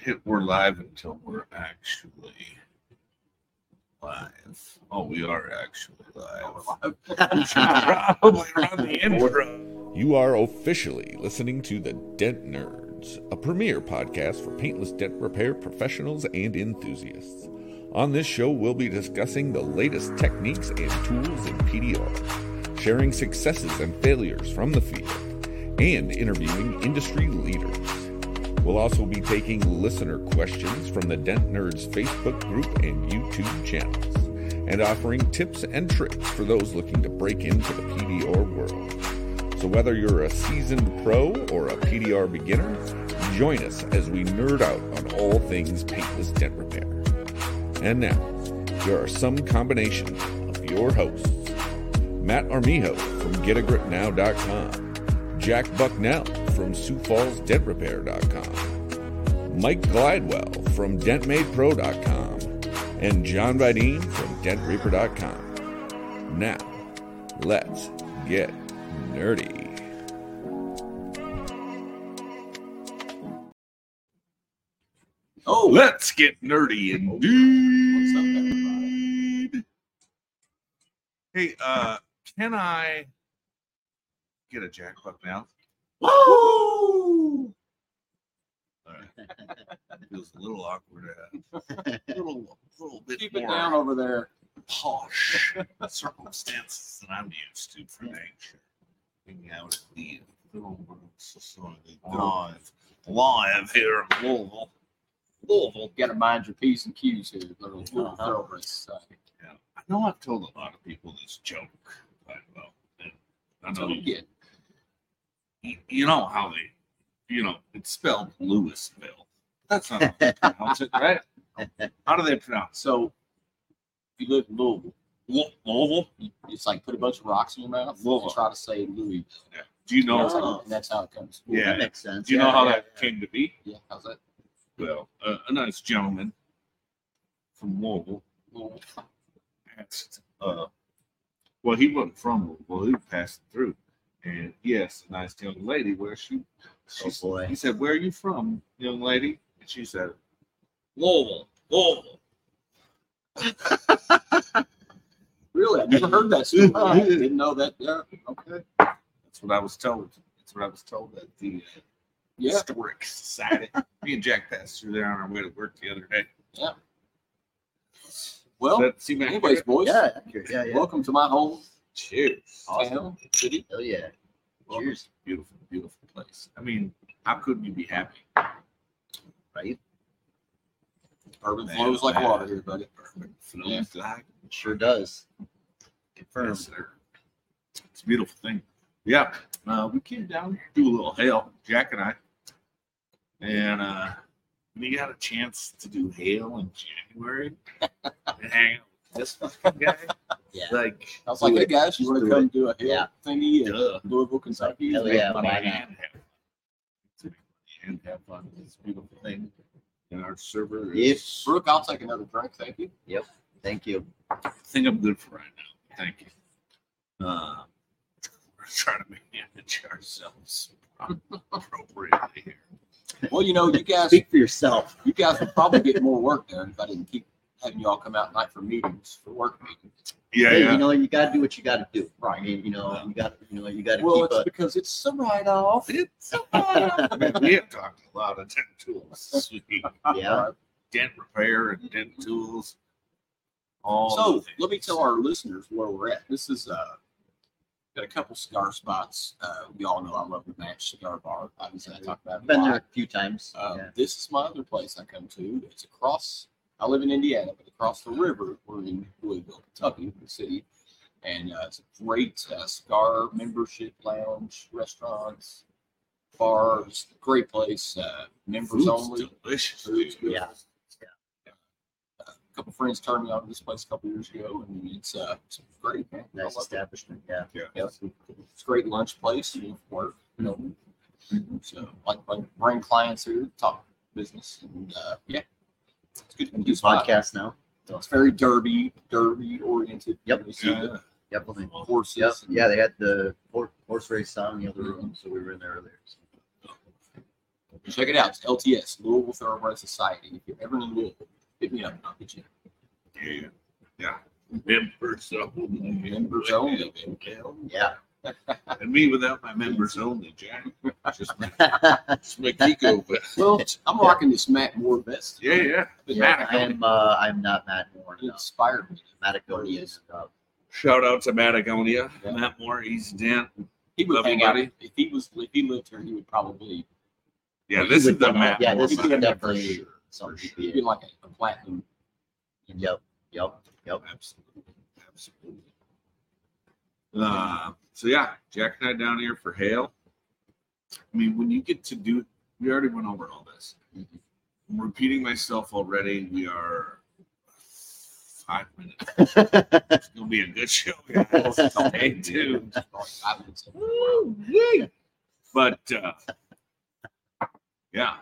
hit we're live until we're actually live. Oh, we are actually live. Probably run the intro. You are officially listening to the Dent Nerds, a premier podcast for paintless dent repair professionals and enthusiasts. On this show, we'll be discussing the latest techniques and tools in PDR, sharing successes and failures from the field, and interviewing industry leaders. We'll also be taking listener questions from the Dent Nerds Facebook group and YouTube channels, and offering tips and tricks for those looking to break into the PDR world. So whether you're a seasoned pro or a PDR beginner, join us as we nerd out on all things paintless dent repair. And now, here are some combination of your hosts: Matt Armijo from GetAGripNow.com, Jack Bucknell from SiouxFallsDentRepair.com, Mike Glidewell from DentMadePro.com, and John Vidine from DentReaper.com. Now, let's get nerdy. Oh, let's get nerdy indeed. Hey, can I get a Jack Bucknell? Woo! All right. Feels a little awkward. A little bit Keep more it down over there. posh circumstances than I'm used to for dang sure. Hanging out at the Film Society live here in Louisville. You got to mind your P's and Q's here. Little thoroughbreds society. Yeah, I know I've told a lot of people this joke, but well, I know you know how they, it's spelled Louisville. That's not how they pronounce it, right? How do they pronounce it? So, if you live in Louisville, Louisville? it's like put a bunch of rocks in your mouth Louisville. and try to say Louis. Yeah. Do you know? And that's how it comes. Yeah, that makes sense. Do you know how that came to be? Yeah, how's that? Well, a nice gentleman from Louisville asked, well, he wasn't from Louisville, he passed through. And he asked a nice young lady where she Oh boy. He said, "Where are you from, young lady?" And she said, "Louisville, Louisville." Really? I never heard that story. I didn't know that. Yeah. Okay. That's what I was told. That's what I was told at the Historic Society. Me and Jack passed through there on our way to work the other day. Yeah. Well, anyways, boys. Yeah. Welcome to my home. Cheers. Town, city. Oh yeah. Cheers. Beautiful, beautiful place. I mean, how couldn't you be happy? Right? Urban flows like water here, buddy. Urban flows like It sure does. Confirmed. Yes, sir. It's a beautiful thing. Yeah. We came down, do a little hail, Jack and I. And we got a chance to do hail in January and hang out with this fucking guy. Yeah. Like, I was like, hey guys, you want to come do a hill thingy in duh. Louisville, Kentucky? Hell Make yeah, money why and not? have fun. And have fun. It's a beautiful thing. And our server is. Brooke, I'll take another drink, thank you. Thank you. I think I'm good for right now. Thank you. We're trying to manage ourselves appropriately here. Well, you guys, Speak for yourself. would probably get more work done if I didn't keep having you all come out at night for meetings, for work meetings. Yeah, Hey, yeah. you got to do what you got to do. Right. I mean, you got to Well, keep it's up. because it's a write-off. It's so fun. Man, we have talked a lot of dent tools this week. Yeah. Dent repair and dent tools. All the So things. let me tell our listeners where we're at. This is got a couple cigar spots. We all know I love the Match Cigar Bar. Obviously, I talk about it. Been a there lot. a few times. Yeah. This is my other place I come to. It's across. I live in Indiana, but across the river, we're in Louisville, Kentucky, the city, and it's a great cigar membership lounge, restaurants, bars. Great place. Members Food's only. delicious. Food's good. Yeah. A couple friends turned me on to this place a couple years ago, and it's great, man. I Nice love it. establishment. Yeah. Yeah. Yeah. It's a great lunch place, for work, So, like bring clients here, talk business, and it's good. Do podcasts now. So it's very derby oriented. Yep. You see the Definitely. horses. Yep. and- Yeah, they had the horse race on in the other room, so we were in there earlier. Check it out. It's LTS, Louisville Thoroughbred Society. If you're ever in Louisville, hit me up. I'll get you. Yeah. Members only. Members only. Yeah. And me without my members only, Jack. Just my Kiko vest. Well, I'm rocking this Matt Moore vest. Yeah. Yeah, I'm not Matt Moore. It No. inspired me. Matagonia is Shout out to Matagonia. Yeah. Matt Moore, he's Dent. He would Love you, hang out. buddy. If he lived here, he would probably Yeah, Well, this he is the would- Matt yeah, Moore. this is vest. definitely something to be be. like a platinum. Yep. Absolutely. So yeah, Jack and I down here for Hale. I mean, when you get to do, we already went over all this. I'm repeating myself already. We are 5 minutes. It's gonna be a good show, guys. Stay tuned. But yeah,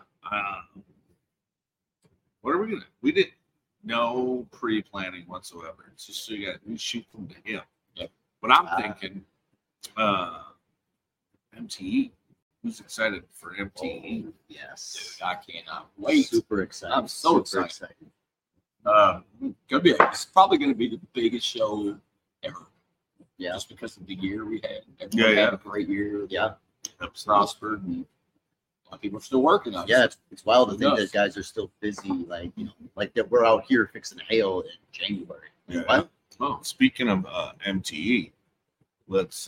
what are we gonna? We did no pre-planning whatsoever. It's just so we shoot from the hip. Yep. But I'm thinking, MTE. Who's excited for MTE? Yes. I cannot wait. Super excited. I'm so Super excited. It's probably gonna be the biggest show ever. Yeah. Just because of the year we had. Yeah, Everyone yeah. had a great year. Yeah. Prospered, and a lot of people are still working on it. Yeah, it's wild to think Yes. that guys are still busy, like that we're out here fixing hail in January. Yeah. Well, Oh, speaking of MTE, let's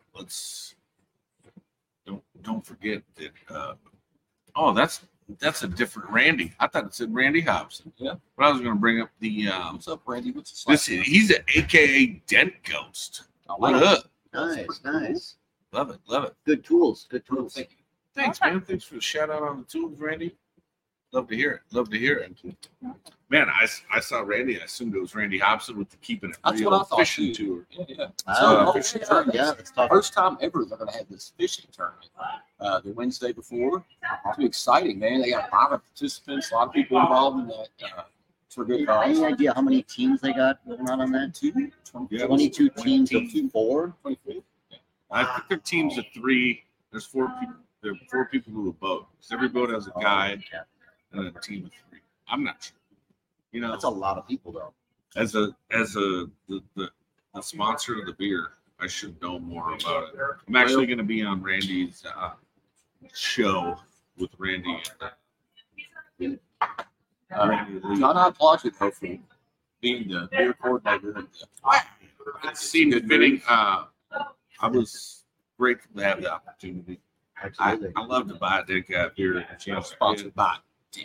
don't forget that. That's a different Randy. I thought it said Randy Hobson. Yeah. But I was going to bring up the What's up, Randy? What's this. He's an AKA Dent Ghost. What up? nice. Love it. Good tools. Good Cool. tools. Thank you. Thanks, man. Thanks for the shout out on the tools, Randy. Love to hear it. Man, I saw Randy. I assumed it was Randy Hobson with the Keeping It That's Real what I thought, fishing too. tour. Yeah. Ah, fishing yeah, let's talk. First time ever they're going to have this fishing tournament. The Wednesday before. It's be exciting, man. They got a lot of participants, a lot of people involved in that. It's for good cause. Any idea how many teams they got going on that? Yeah. 22 teams of 4. 24. I think they're teams of 3. There's 4 people. There are 4 people to a boat. Because every boat has a guide Yeah. and a team of 3. I'm not sure. You know, That's a lot of people, though. as the sponsor of the beer, I should know more about it. I'm actually going to be on Randy's show with Randy. Randy Lee. John, I applaud you though for being the beer coordinator. It seemed fitting. I was grateful to have the opportunity. I Absolutely. love to buy a dick out beer. A chance to Sponsored by.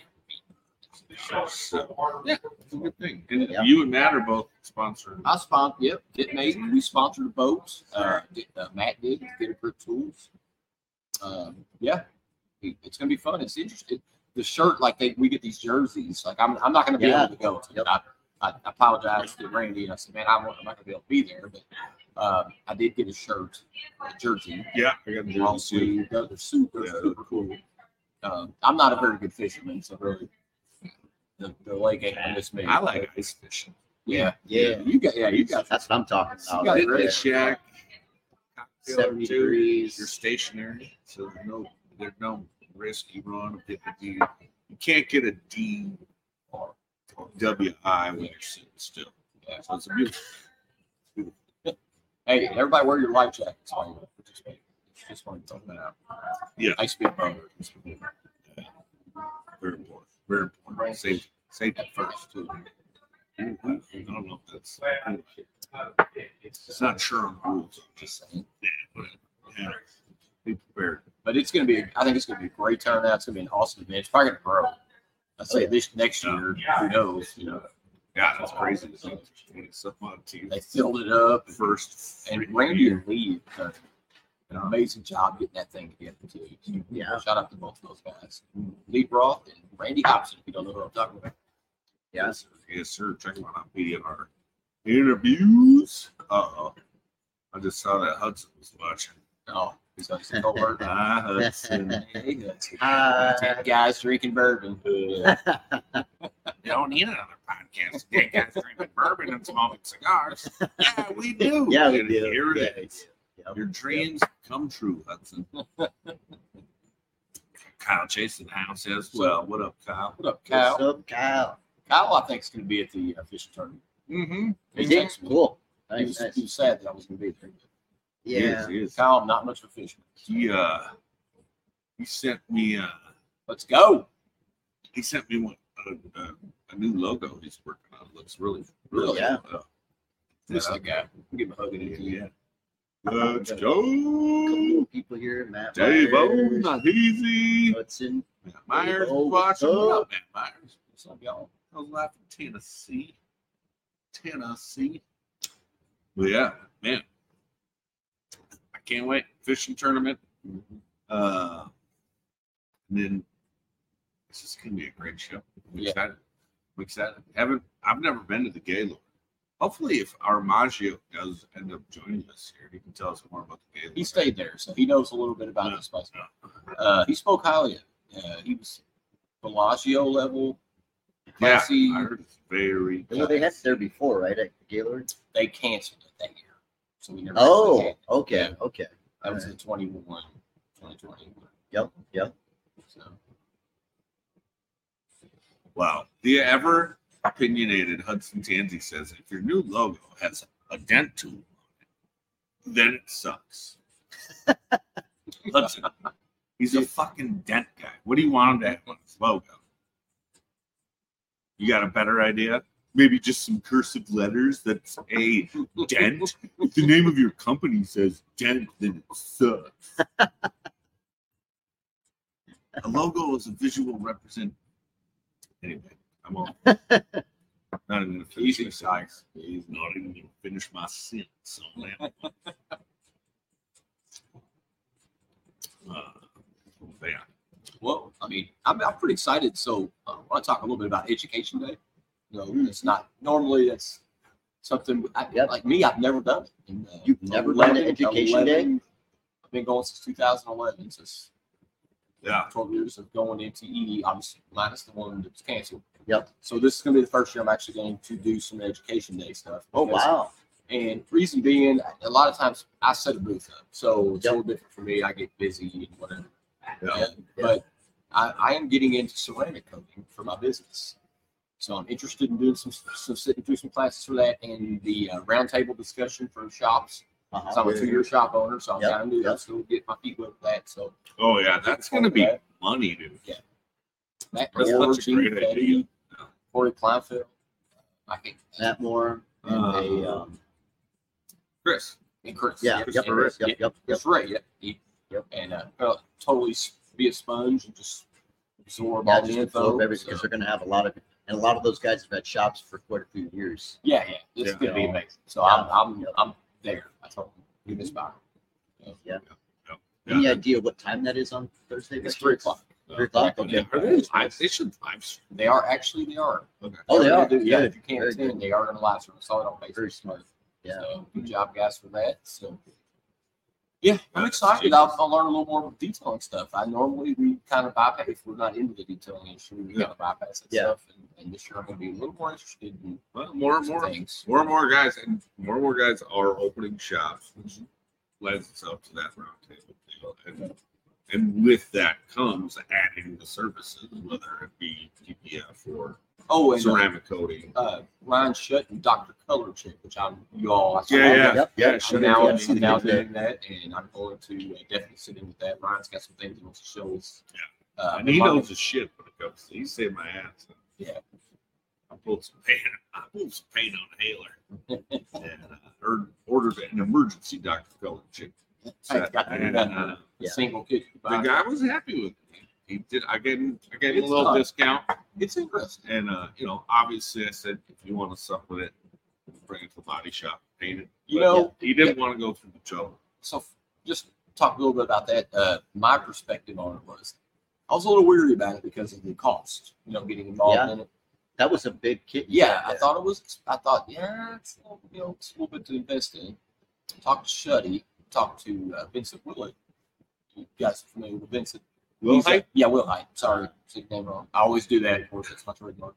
So, yeah, it's a good thing. And Yeah. you and Matt are both sponsored. I sponsored. Yep, Get Made. We sponsored the boats. Matt did. Get a Grip Tools. Yeah, it's gonna be fun. It's interesting. The shirt, like we get these jerseys. Like I'm not gonna be Yeah. able to go. Yep. I apologized to Randy and I said, man, I'm not gonna be able to be there. But I did get a shirt, a jersey, Yeah, I got long the too. sleeve. They're super, Yeah, super cool. I'm not a very good fisherman, so really, the lake ain't gonna miss me. I like ice fishing. Yeah, Yeah. You got. That's what I'm talking about. got Hit it. the shack. cocktail or 70 two. degrees. You're stationary, so there's no risk you run of getting a D. You can't get a D or WI when you're sitting still. Yeah. So it's a beautiful. Hey, everybody wear your life jackets while you participate. Just want to talk that out. Yeah. Ice speed boat. Very important. Very important. Safety first too. I don't know if that's. It's not sure on rules. Just saying. Yeah. Be prepared. But it's going to be, I think it's going to be a great turnout. It's going to be an awesome event. It's probably going to grow. I'd say this next year, who knows? Yeah, that's crazy. to think 20-something odd teams. They filled it up. First. And Randy and Lee have done an amazing job getting that thing together, too. Yeah. Shout out to both of those guys. Lee Roth and Randy Hobson, if you don't know what I'm talking about. Yes. Yes, sir. Check them out on PDR. Interviews. I just saw that Hudson was watching. Oh, he's on some covert. Hudson. Hey, that's Hi. 10 guys drinking bourbon. You don't need another podcast. Yeah, guys drinking bourbon and smoking cigars. Yeah, we do. Yeah, we And do. Here it Yeah. is. Yep. Your dreams come true, Hudson. Kyle Chase in the house as well. What up, Kyle? What up, Kyle? What's up, Kyle? Kyle, I think, is going to be at the fishing tournament. Mm-hmm. He Is it? texted me. Cool. He Nice, was, he was sad that I was going to be there. Yeah. He is. Kyle, I'm not much of a fisherman. He sent me Let's go. a new logo he's working on. It looks really Yeah. Who's that guy? Give him a hug and a Yeah. kiss. Let's Couple go. people here. Matt Dave Myers, O, not easy. Hudson. Matt Myers Oh, is watching. what's What up? up, Matt Myers? What's up, y'all? I was laughing. Tennessee. But yeah, man. I can't wait. Fishing tournament. And then it's just gonna be a great show. I'm Yeah. excited. I'm excited. I've never been to the Gaylord. Hopefully, if Armaggio does end up joining us here, he can tell us more about the Gaylord. He stayed there, so he knows a little bit about Yeah. this place. He spoke highly of it. He was Bellagio level. Yeah, Classy. I heard it's very. Well, they had nice. it there before, right? At Gaylord. They canceled it that year. So we never Oh, actually had it. okay, Yeah. okay. That was in 2021. Yep. So Wow. The ever opinionated Hudson Tansey says if your new logo has a dent tool on it, then it sucks. Hudson, he's a fucking dent guy. What do you want him to have on his logo? You got a better idea? Maybe just some cursive letters that's a dent. If the name of your company says dent, then it sucks. A logo is a visual represent. Anyway, I'm on. Not even gonna finish easy, my Sykes. sentence. He's not even gonna finish my sentence on that one. Yeah. Well, I mean, I'm pretty excited. So I want to talk a little bit about Education Day. It's not normally that's something Yep. like me. I've never done it. And, You've never done an Education Day? I've been going since 2011. So it's Yeah. 12 years of going into ED, obviously minus the one that was canceled. Yep. So this is going to be the first year I'm actually going to do some Education Day stuff. Oh, because- wow. And reason being, a lot of times I set a booth up, so it's a Yep. little different for me. I get busy and whatever. Yeah. But I am getting into ceramic coating for my business, so I'm interested in doing some sitting through some classes for that and the roundtable discussion for shops. Uh-huh. So I'm a 2-year shop owner, so I'm Yep. kind of new. Yep. I'm still getting my feet wet with that. So Oh yeah, that's gonna be money, dude. Matt That's Moore, such a Gene great Petty, idea. Corey Kleinfeld. I think Matt Moore and Chris. and Chris. yeah, Chris yep, Harris. yep. That's right. Yeah. Yep. And totally be a sponge and just absorb Yeah, all just the absorb info. everything because they're going to have a lot of those guys have had shops for quite a few years. Yeah. This is Yeah. gonna be amazing. So Yeah. I'm there. I told him give this back. Any idea what time that is on Thursday? It's by chance? 3:00. 3:00. Okay. Yeah, are they live? They should live stream. They are actually they are. Okay. Oh, they They're are. gonna do- Yeah, Good. if you can't Very attend, good. they are gonna live stream. I saw it on Facebook. Very smart. Yeah. So good job, guys, for that. So yeah, I'm That's excited. genius. I'll learn a little more detailing stuff. I normally we kind of bypass if we're not into the detailing industry, we kind of bypass that Yeah. stuff. And this year I'm gonna be a little more interested in Well, more and some more things. guys are opening shops, which lends itself to that roundtable deal. And with that comes adding the services, whether it be PPF or Oh, and ceramic coating. Ryan Shutt and Dr. Color Chick, which I Yeah. Yep. Yeah, Yep. sure. I'm now, Yeah, I'm now yeah. doing that, and I'm going to definitely sit in with that. Ryan's got some things he wants to show us. Yeah. And he knows his shit when it comes to. He saved my ass. Yeah. I pulled some paint on a Haler and ordered an emergency Dr. Color chick. set. got And, that. Yeah. Single kick. the guy was happy with it. He did. I gave him a It's little fun. discount, It's interesting. and obviously I said if you want to suck with it, bring it to the body shop, paint it. You But know, he didn't want to go through the trouble. so just talk a little bit about that. My perspective on it was I was a little weary about it because of the cost, getting involved Yeah. in it. That was a big kit. you Yeah, got I there. thought it was. I thought, yeah, it's a little bit to invest in. Talked to Shuddy, talked to Vincent Willett. You guys are familiar with Vincent? Will He's Height? Yeah, Will Height. Sorry, said your name wrong. I always do that. Of course, that's my trademark.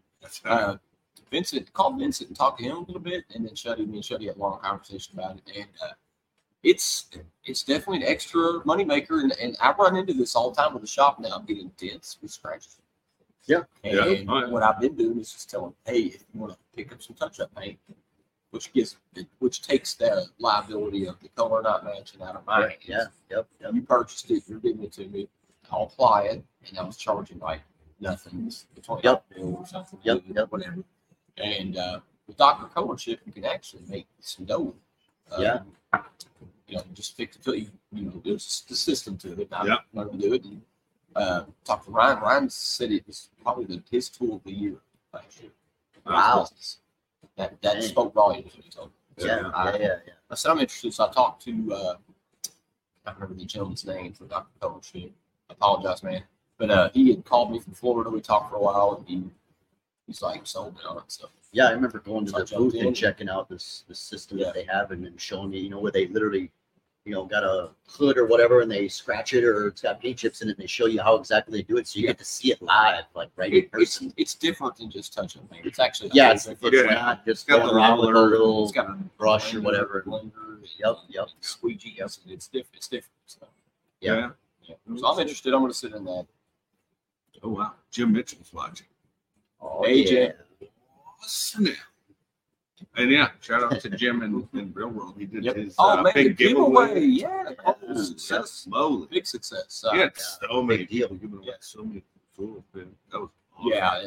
Vincent called Vincent and talked to him a little bit, and then me and Shuddy had a long conversation about it. And it's definitely an extra moneymaker, and I run into this all the time with the shop now. I'm getting dents with scratches. Yeah. And Yeah. Oh, yeah. what I've been doing is just telling them, hey, if you want to pick up some touch-up paint, which takes the liability of the color not matching out of my hands. Yeah. Yep. You purchased it, you're giving it to me. I'll apply it, and I was charging like nothing. It's a $20 bill or something. Yep. Whatever. And with Dr. Color Chip, you can actually make some dough. Yeah. Just fix it. There's the system to it. I Yeah. learned to do it. And talked to Ryan. Ryan said it was probably his tool of the year last year. Wow. That Dang. spoke volumes when he told me. Yeah. I said I'm interested, so I talked to I can't remember the gentleman's name for Dr. Color Chip. I apologize, man. But he had called me from Florida. We talked for a while, and he's like sold me on it. So Yeah, I remember going to So I the jumped booth in. and checking out the system Yeah. that they have, and then showing me, where they literally, got a hood or whatever, and they scratch it, or it's got paint chips in it, and they show you how exactly they do it, so you get to see it live, like right in person. it's different than just touching paint. It's actually Yeah, it's different. Yeah. not just Got going the around with a leveler. little It's got a brush or blender, whatever. blender, Yep. squeegee. Yes, it's different. It's different. So, Yeah. So I'm interested. I'm going to sit in that. Oh wow, Jim Mitchell's watching. Oh, AJ. yeah. Awesome. And yeah, shout out to Jim in Real World. He did Yep. his Oh man, the big giveaway. Yeah. Oh, Yeah. success. Slowly. Big success. Yeah, so many Big deal. people giving away so many tools, man. That was Yeah.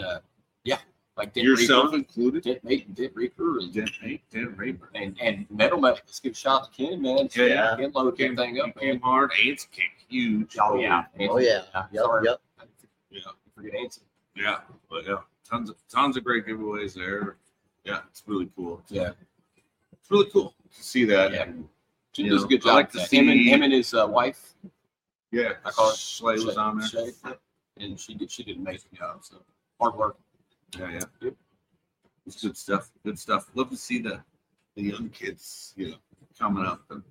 Like Dent yourself Reaper, included. Dent Mate, and Dent Reaper, and Dent Raper. Metal Medic. Let's give a shout to Ken, man. Yeah. Ken loaded Came, that thing up. he came hard. Ants kick huge. Oh yeah. Oh, yeah. Sorry. Yep. Yeah, Forget Anson. yeah, but yeah, tons of great giveaways there. Yeah, it's really cool. Yeah. It's really cool to see that. Yeah. Jim You does a know, good I job. like to with that. see- Him and his wife. Yeah, I call it Schley was on there. Shay, and she did an amazing job. So hard work. Yeah. Yep. It's good stuff. Good stuff. Love to see the young kids, coming up and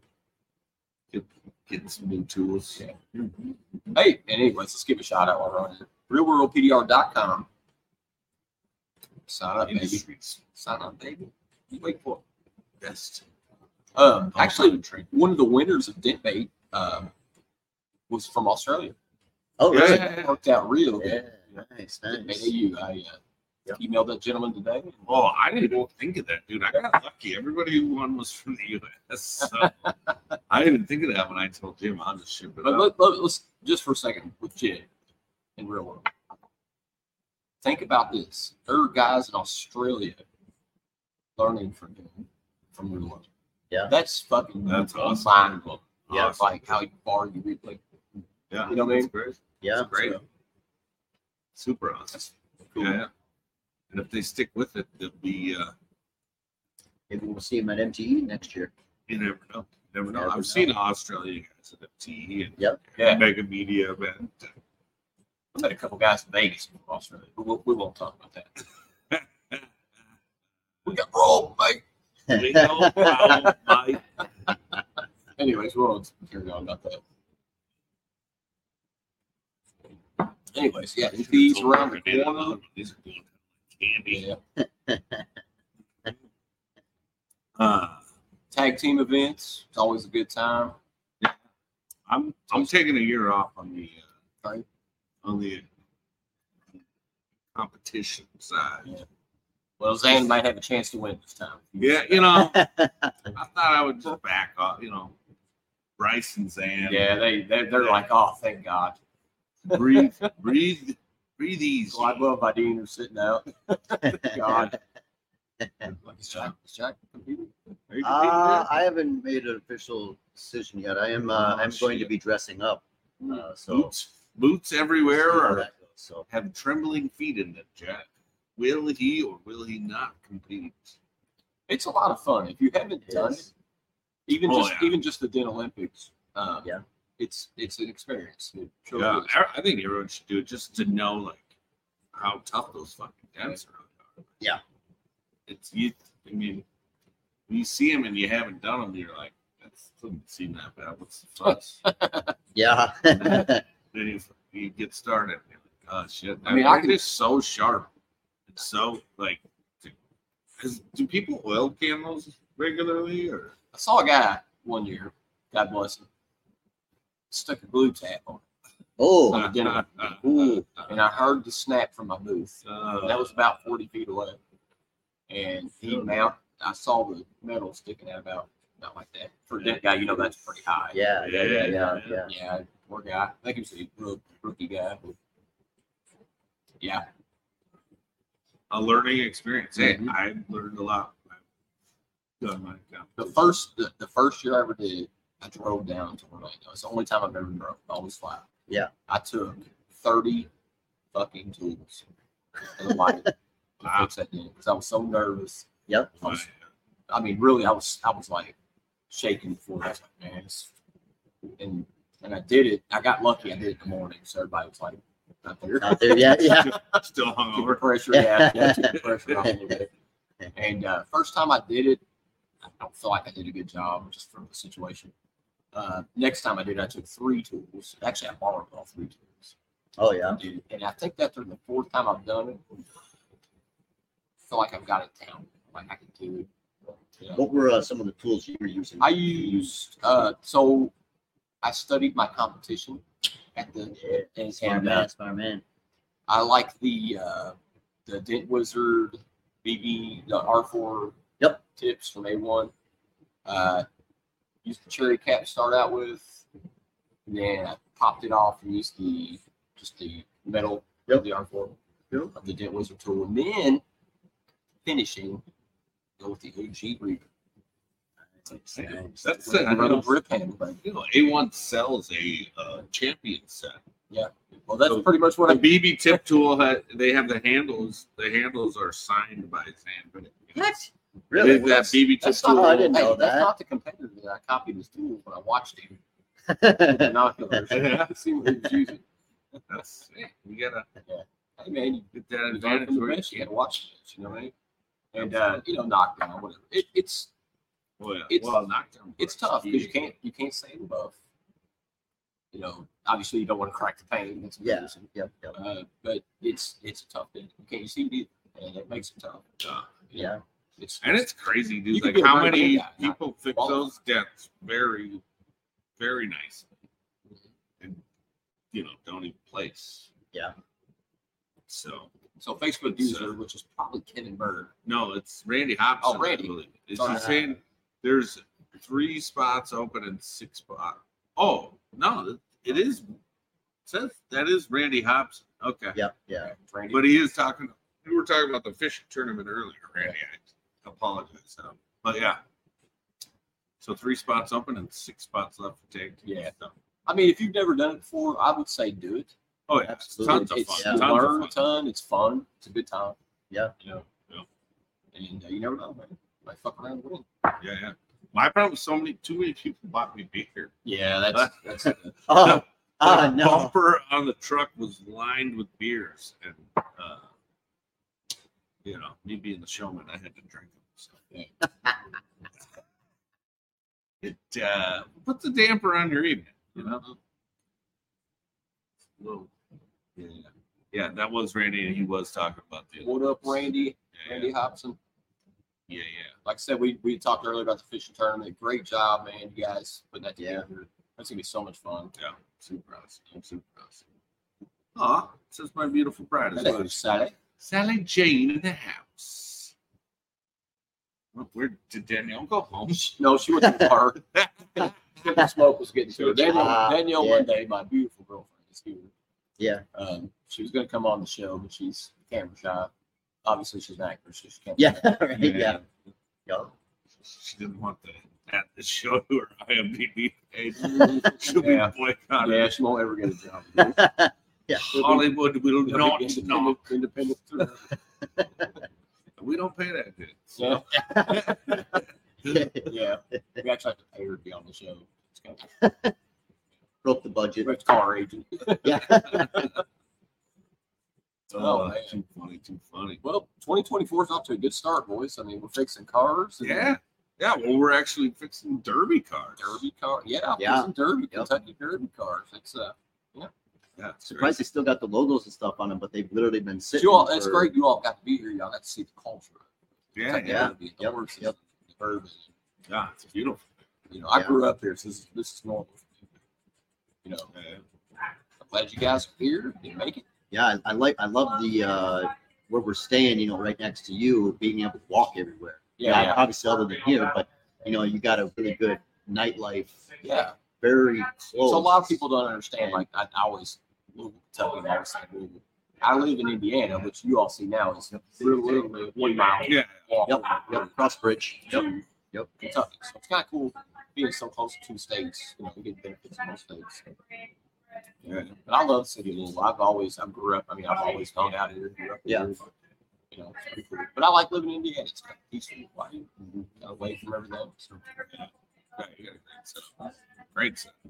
getting some new tools. Yeah. Hey, and anyways, let's give a shout out while we're on it. RealWorldPDR.com. Sign up, baby. Industries Sign up, baby. You wait for best. it. Actually, train. one of the winners of DentBait was from Australia. Oh, Yeah. really? It worked out real good. Yeah. Nice. DentBait AU. I emailed that gentleman today. Oh, I didn't even think of that, dude. I got lucky. Everybody who won was from the U.S. So I didn't think of that when I told Jim I'll just ship it up. But let's just for a second with Jim in Real World. Think about this. There are guys in Australia learning from him from Real World. Yeah. That's fucking That's awesome. mind-blowing. Yeah. It's like how far you read, like, Yeah, You know what I mean? that's great. Yeah. That's great. So, Super awesome. that's cool. Yeah. And if they stick with it, they'll be. Maybe we'll see him at MTE next year. You never know. You never know. Never I've know. seen Australia guys at FTE and Yep. Yeah. Mega Media event. I met a couple guys in Vegas from Australia. We won't talk about that. We got rolled, mate. We know how Mike. Anyways, we won't carry on about that. Anyways, yeah, these around the corner. These are going candy. Yeah. Uh, Tag team events. It's always a good time. I'm taking a year off on the Right. on the competition side. Yeah. Well, Zan might have a chance to win this time. Yeah, I thought I would just back off. Bryce and Zan. Yeah, they're like, oh, thank God. breathe easy. Glad Love Vadine are sitting out. God. Like, is Jack competing? Are you competing, I haven't made an official decision yet. I'm going to be dressing up. So Boots everywhere, see how or that goes. So have trembling feet in them, Jack. Will he or will he not compete? It's a lot of fun. If you haven't done it, Yes. even just the Den Olympics, Yeah. it's an experience. It truly Yeah, is. I think everyone should do it just to know like how tough those fucking dents are. Yeah. It's you. I mean, when you see them and you haven't done them, you're like, that doesn't seem that bad. What's the fuss? yeah. Then you get started. And you're like, oh shit! I mean, I can- just so sharp. It's so like. Do people oil can those regularly or? I saw a guy one year. God bless him. Stuck a glue tap on Oh, the dinner, ooh. and I heard the snap from my booth. Uh, That was about 40 feet away, and I saw the metal sticking out about like that. For a dent guy, that's pretty high. Yeah. Yeah, poor guy. I think he was a rookie guy. But yeah, a learning experience. Hey, Mhm. I learned a lot. I've done my the first year I ever did it, I drove down to Orlando. It's the only time I've ever drove. Always fly. Yeah. I took 30 fucking tools and light to fix that dent because I was so nervous. Yep. I mean, really, I was like shaking before. I was like, man, and I did it. I got lucky. I did it in the morning, so everybody was like, "Not there." Out there, yeah. Still Keep the hungover. pressure, yeah, keep the pressure off a little bit. And first time I did it, I don't feel like I did a good job just from the situation. Next time I did it, I took 3 tools. Actually, I borrowed all 3 tools. Oh yeah. And I think that through the 4th time I've done it, I feel like I've got it down. Like I can do it. You know. What were some of the tools you were using? I used so I studied my competition at the Smart man. I like the Dent Wizard BB, the R4 tips from A1. Used the cherry cap to start out with. And then I popped it off and used the metal of the R4 of the Dent Wizard tool. And then finishing, go with the OG Reaper. That's a grip handle, but A1 sells a champion set. yeah. Well, that's pretty much what The BB tip tool they have the handles. The handles are signed by Sam. What? Really? That BB tip That's tool. not, I didn't know that's that. not the competitor that I copied his tools when I watched him. with binoculars. See what he was using. That's it. You gotta Hey man, you get that learn advantage from the where you best. You can. gotta watch it. You know what I mean? And knockdown, whatever. It's Knockdown. it's tough because you can't stay above. Obviously you don't want to crack the paint. That's Yeah. embarrassing. Yep. But it's a tough thing. You can't see it either, and it makes it tough. Yeah. It's crazy, You dude. could Like be a how great many guy, not people fix qualified. those dents very, very nice, and don't even place. Yeah. So Facebook It's, user, which is probably Ken Bird. no, it's Randy Hobson. Oh, Randy. I believe. Is Oh, he yeah. saying there's 3 spots open and 6 spots? Oh no, it is. It says that is Randy Hobson. Okay. Yep. Yeah. Randy. But he is talking. We were talking about the fishing tournament earlier, Randy. I apologize. But yeah. So 3 spots open and 6 spots left to take. Yeah. So, I mean, if you've never done it before, I would say do it. oh yeah, Absolutely. tons of It's fun. you Tons of learn a fun. ton. It's fun. It's a good time. Yeah. Yeah. And you never know, man. Might fuck around and win. Yeah. My problem is too many people bought me beer. Yeah, that's Oh. The No. bumper on the truck was lined with beers, and me being the showman, I had to drink them. So it puts a damper on your evening, Little, yeah. That was Randy, and he was talking about the. what up, Randy? Yeah, Randy Hobson. yeah. Like I said, we talked earlier about the fishing tournament. Great job, man. You guys putting that Yeah. together. That's gonna be so much fun. Yeah, super awesome. I'm super awesome. Aw, it says my beautiful bride as well. Saturday. Sally Jane in the house. Well, where did Danielle go home? No, she went to the bar. The smoke was getting to her. Ah, Danielle yeah. one day, my beautiful girlfriend, is here. Yeah. She was going to come on the show, but she's camera shy. Obviously, she's an actress, so she can't. Yeah. Right. Yeah. Yeah. She didn't want to add the show to her IMDb page. She'll Yeah. be boycotted. Yeah, she won't ever get a job. Yeah. Hollywood will not know. Independent. We don't pay that good. Yeah. So. Yeah. We actually have to pay her to be on the show. It's kind of, Broke the budget. we have to call our agent. Yeah. Oh, man. Too funny. Well, 2024 is off to a good start, boys. I mean, we're fixing cars. And Yeah. Well, we're actually fixing derby cars. Derby car. Yeah. Yeah. Fixing Derby, Yep. Kentucky Derby cars. It's Yeah, it's Surprised they still got the logos and stuff on them, but they've literally been sitting. you all. That's for- great. You all got to be here. Y'all got to see the culture. Yeah, Kentucky yeah. Derby, the Yep, horses, yep. the bourbon. Yeah, it's beautiful. You know, I Yeah. grew up here, so this is normal. You know, I'm glad you guys are here and make it. Yeah, I love the where we're staying, you know, right next to you, being able to walk everywhere. Yeah. Obviously other than here, but you know, you got a really good nightlife. Yeah. Very close. So a lot of people don't understand. Like I always, Louisville, Kentucky, I always say Louisville. I live in Indiana, which you all see now is literally 1 mile Yeah. walk Yep, cross bridge. to Yep. Kentucky. So it's kind of cool being so close to 2 states. You know, you get benefits in both states. Yeah. But I love the city of Louisville. I grew up. I mean, I've always hung out here. Grew up Yeah. here. You know, it's pretty cool. But I like living in Indiana. It's kind of peaceful, quiet, away from everything. So, Yeah, you got a great setup. Great setup.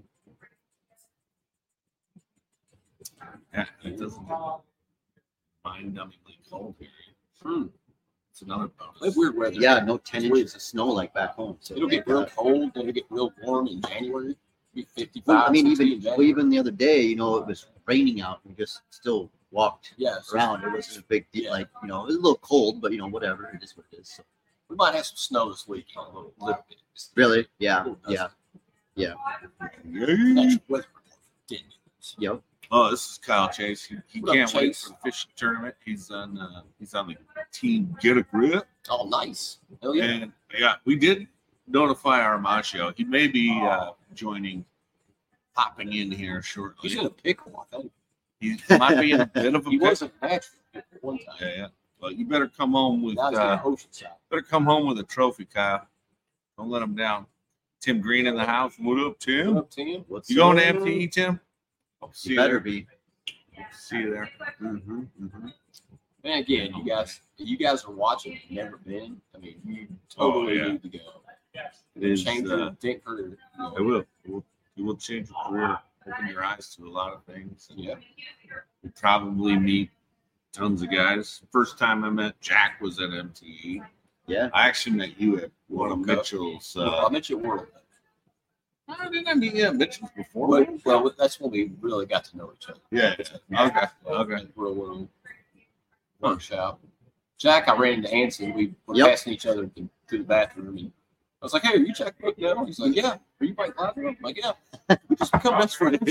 Yeah, it doesn't get mind-numbingly cold here. It's another we have bonus. weird weather. Yeah, no 10 inches of snow like back home. So It'll get real cold, then it'll get real warm in January. It'll be 55. Well, I mean, 60 in even January. even the other day, you know, it was raining out and we just still walked Yeah, so around. It wasn't a big deal. Yeah. Like, you know, it was a little cold, but you know, whatever. It is what it is. So, we might have some snow this week. A little bit. really? Yeah. Cool, Yeah. Yeah. Natural weather report. 10 minutes. Yep. Oh, this is Kyle Chase. He What up, can't wait Chase? for the fishing tournament. He's on the team Get a Grip. Oh, nice. Hell yeah. And yeah, we did notify Armacio. He may be popping in here shortly. He's in a pickle, I think. He might be in a bit of a He pickle. wasn't natural at one time. Yeah, yeah. Well, you better come home with Now he's in Oceanside. a trophy, Kyle. Don't let him down. Tim Green in the house. What up, Tim? What up, Tim? What's You going to up? MTE, Tim? See You you better there. be. See you there. Mm-hmm, mm-hmm. And again, you guys are watching. You've never been. I mean, you totally yeah. need to go. It is. Change your think career. It will. It will change your career. Open your eyes to a lot of things. Yeah. You probably meet tons of guys. First time I met Jack was at MTE. Yeah. I actually met you at one of World Cup. Mitchell's. I met you at World Cup. Didn't I meet you at Mitchell's before? Well, that's when we really got to know each other. Yeah. Okay. Real workshop. Jack, I ran into Anson. We were Yep. passing each other to the bathroom, and I was like, "Hey, are you Jack Book now?" He's like, "Yeah." Are you Mike Gladwell? I'm like, "Yeah." We just become best friends.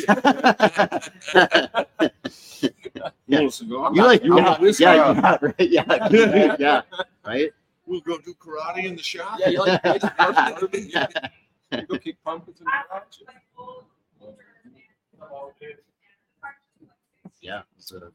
Little cigar. You like, You want this guy? right? Yeah. Yeah. Right? We'll go do karate in the shop. Yeah, you like go kick pumpkins in the garage. Yeah. So,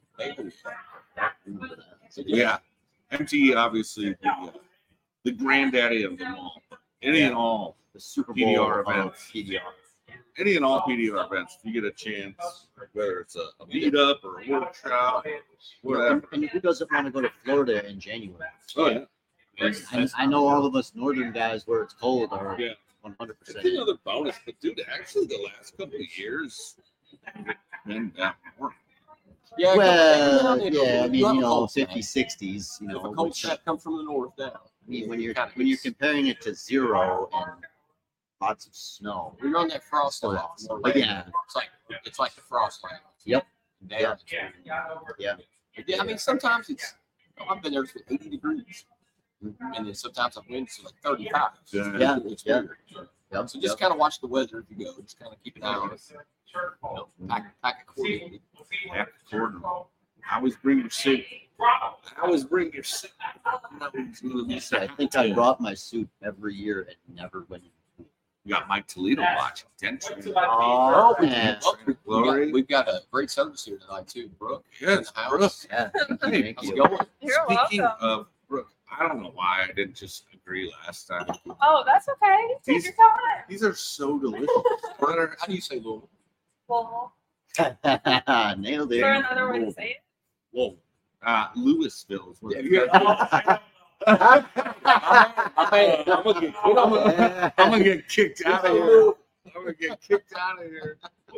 Yeah. MTE obviously the granddaddy of them all. Any and all. the Super Bowl PDR of events. PDR. Any and all PDR events. If you get a chance, whether it's a meetup or a workshop, whatever. And who doesn't want to go to Florida in January? Oh yeah. I know all of us northern guys where it's cold are Yeah. 100%. It's another bonus, but dude, actually the last couple of years been that more. Yeah, Well, come- yeah, I mean, you have you a know, cold snap. 50s, 60s, you If know, a cold which, snap comes from the north down. I mean, when you're Kinda when you're gets- comparing it to 0 and lots of snow. We're on that frost Still line. awesome. But yeah. It's like the frost line. Yep. Down. Yeah. Yeah, I mean, sometimes I've been there for 80 degrees. And then sometimes I've been to like 35. Yeah. It's Yeah. weird. Yep. So just kind of watch the weather if you go. Just kind of keep an eye on it. You know, pack accordingly. Yeah, Jordan. Always bring your suit. Always bring your suit. Nothing's gonna be I said. think I brought my suit every year and never went. You got Mike Toledo watching. Dentry. Oh, man. Glory. We've got a great service here tonight too, Brooke. Yes, in the Brooke. house. Yeah. Hey, Thank How's it you. going? You're Speaking welcome. of Brooke, I don't know why I didn't just agree last time. Oh, that's okay. Take These- your time. These are so delicious. How do you say Louisville? Well, Nailed is there it. another way to say it? Whoa. Louisville is what Yeah, I'm gonna get kicked out of here. I'm gonna get kicked out of here.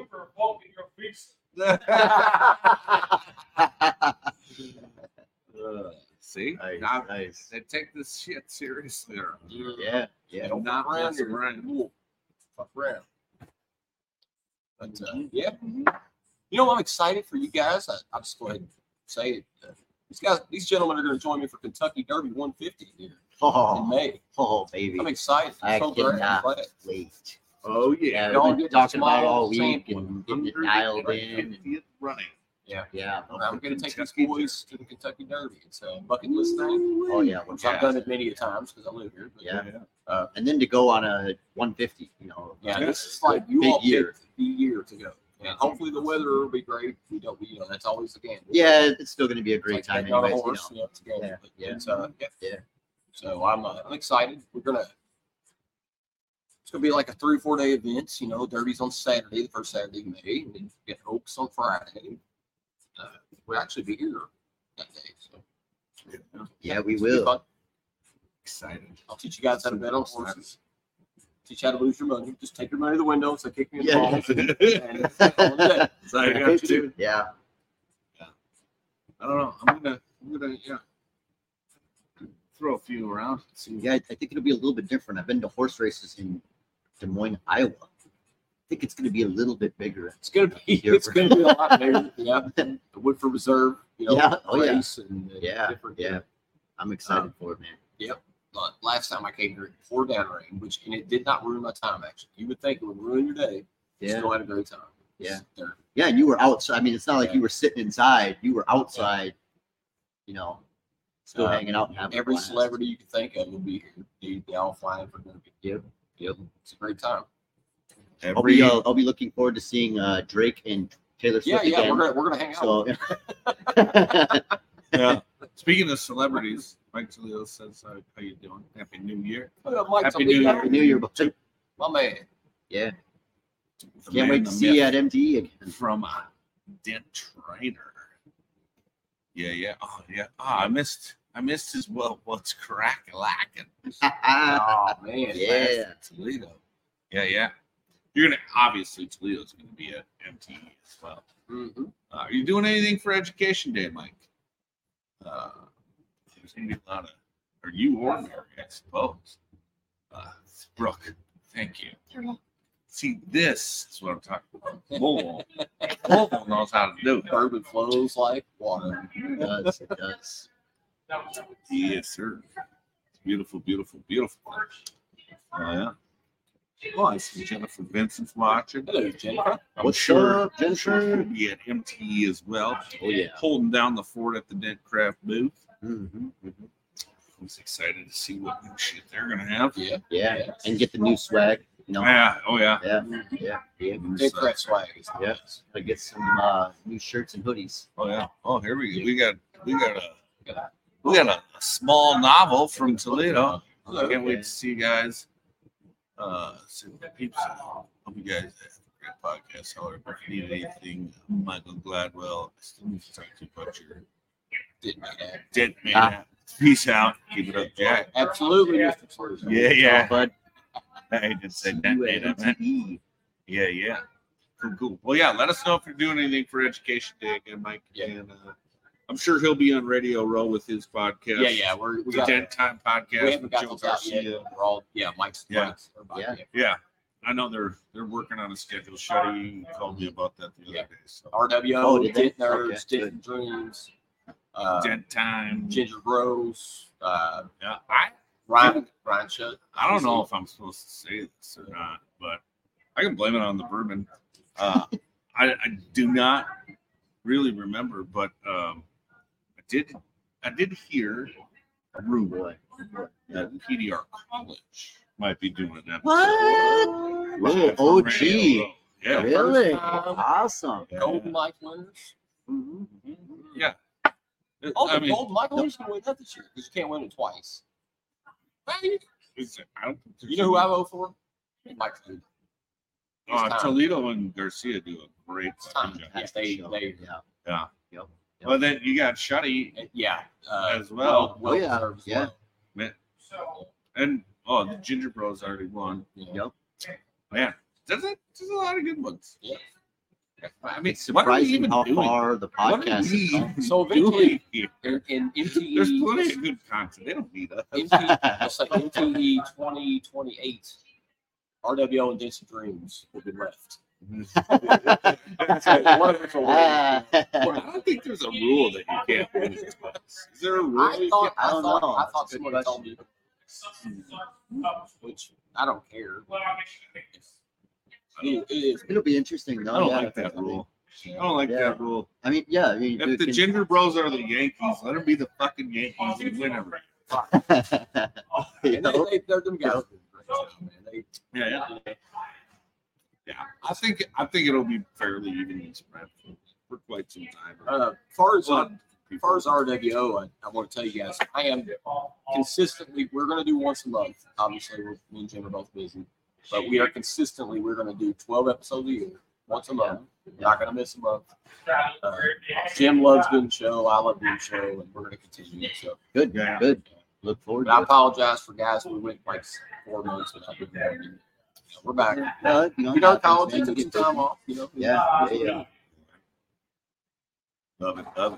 See, Nice, now nice. they take this shit seriously. Or Yeah. Yeah. Don't not fuck around messing here. around. Ooh, fuck around. But yeah, you know, I'm excited for you guys. I'll just go ahead and say it. These gentlemen are going to join me for Kentucky Derby 150 here in Oh, May. baby. I'm excited. I So great. I'm cannot glad. wait. Oh Yeah, yeah. Y'all we've been get talking the about it all small week and getting it dialed in. 150th running. Yeah. I'm going to take these boys to the Kentucky Derby. It's a bucket list thing. Oh, yeah. Which I've done it many a times because I live here. But Yeah. And then to go on a 150, yeah, this is like you Big all year. picked the year to go. And hopefully the weather will be great. We don't, that's always the game. Yeah, it's still going to be a great It's like time betting on a anyways. horse, it's a game. Yeah, But yeah. it's, Yeah. So I'm excited. It's gonna be like a 3 or 4 day event. Derby's on Saturday, the first Saturday of May, and then get Oaks on Friday. We'll actually be here that day. So Yeah, we it'll be will. fun. Excited. I'll teach you guys how to bet on horses. Teach you how to lose your money. Just take your money to the window, so kick me in the Yeah. balls. And call it a day. So I got to. Yeah. I don't know. I'm gonna throw a few around. See. Yeah, I think it'll be a little bit different. I've been to horse races in Des Moines, Iowa. I think it's going to be a little bit bigger. It's gonna be a lot bigger. Yeah, the Woodford Reserve, Yeah. Oh, yeah. race and Yeah. different. Yeah. I'm excited for it, man. Last time I came here, it poured down rain, and it did not ruin my time. Actually, you would think it would ruin your day. Yeah. Still had a great time. Yeah. There. Yeah, and you were outside. I mean, it's not like you were sitting inside. You were outside, still hanging out and having Every a blast. celebrity you can think of will be here. They all flying for Derby. Yep. It's a great time. I'll be looking forward to seeing Drake and Taylor Swift Yeah, again. we're gonna hang out. So, Yeah. Speaking of celebrities, Mike Toledo says, "How you doing? Happy New Year." Mike, Happy New Year. Happy New Year, buddy. my man. Yeah. The Can't man, wait the to see you myth at MTE again. from Dent Trainer. Yeah. Oh yeah. I missed his what's crack-a-lackin'. Oh man. Yeah. Toledo. Yeah. You're gonna obviously Toledo's gonna be at MTE as well. Mm-hmm. Are you doing anything for Education Day, Mike? There's gonna be a lot of, or you or Mary, I suppose. Brooke, thank you. See, this is what I'm talking about. Louisville knows how to do it. Bourbon flows like water. It does. It does. Yes, sir. It's beautiful. Oh yeah. Oh, I see Jennifer Vincent's watching. Hello, Jennifer. I'm What's sure up, Jennifer? she'll be at MTE as well. Oh, yeah. Holding down the fort at the Dent Craft booth. Mm-hmm. I was excited to see what new shit they're gonna have. Yeah. And get the new swag. Yeah. Oh yeah. Yeah. Big Craft swag. Yeah. I get some new shirts and hoodies. Oh yeah. Oh, here we go. We got a small novel from Toledo. I can't wait to see you guys. See what peeps. Hope you guys have a great podcast. However, if you need anything, Michael Gladwell, I still need to talk to you about your Dead Man. Peace out. Keep it up, Jack. Absolutely, Mr. Slurz. Yeah. Bud. I just said that. You at MTE. Yeah. Cool. Well, yeah, let us know if you're doing anything for Education Day again, Mike. Yeah. And I'm sure he'll be on Radio Row with his podcast. Yeah. We The got. Dead Time podcast We haven't with got Joe those out yet. Garcia. We're all Mike's. Yeah. Mike's everybody. Yeah. Yeah. I know they're working on a schedule. Shuddy called me about that the other day. So RWO, Oh, did they? Dent Nerds, Okay, Distant Dreams, Dead Time. Ginger Bros, Yeah. Ryan Shutt. I don't know if I'm supposed to say this or not, but I can blame it on the bourbon. I do not really remember, but I did hear a rumor that PDR College might be doing that. What? Live Oh, from OG. Radio Row. Yeah. Really? First time. Awesome. Golden Mike winners. Yeah. Oh, I the mean, Golden Mike winners can win that this year because you can't win it twice. I don't think You know who I vote for? Mike Toledo. It's time. Toledo and Garcia do a great It's time. job. Yeah, they Yeah. Yep. Well, then you got Shuddy as well. Well yeah. deserved as Yeah. well. And the Ginger Bros already won. Yeah. Yep. Man, there's a lot of good ones. Yeah. I mean, It's what are we surprising even how doing? far the What are podcast we has come. even So eventually, doing in here? MTE, There's plenty of good content. They don't need us. let's say MTE 2028, RWO and Distant Dreams will be left. One of us will win. Well, I don't think there's a rule that you can't win it twice. Is there a rule? I thought I don't know. I thought That's a good somebody told me, which I don't care. It is. It'll be interesting though. I don't yeah. like that rule. I don't like Yeah. that rule. I mean, yeah. I mean, If dude, the Ginger Bros are the Yankees, let them be the fucking Yankees and win everything. you And know? they're them guys. do a great job, man. They, Yeah. Yeah, I think it'll be fairly evenly spread for quite some time. as far as But RWO, I want to tell you guys, I am consistently. We're going to do once a month. Obviously, me and Jim are both busy, but we're going to do 12 episodes a year, once a month. We're not going to miss a month. Jim loves doing the show. I love doing the show, and we're going to continue. So, Good, Yeah. good. Look forward but I to it. apologize for guys who went like 4 months without doing it. We're back. Well, You know, it college, happens, you man. took some time off. You know. Yeah, yeah. love it, love it.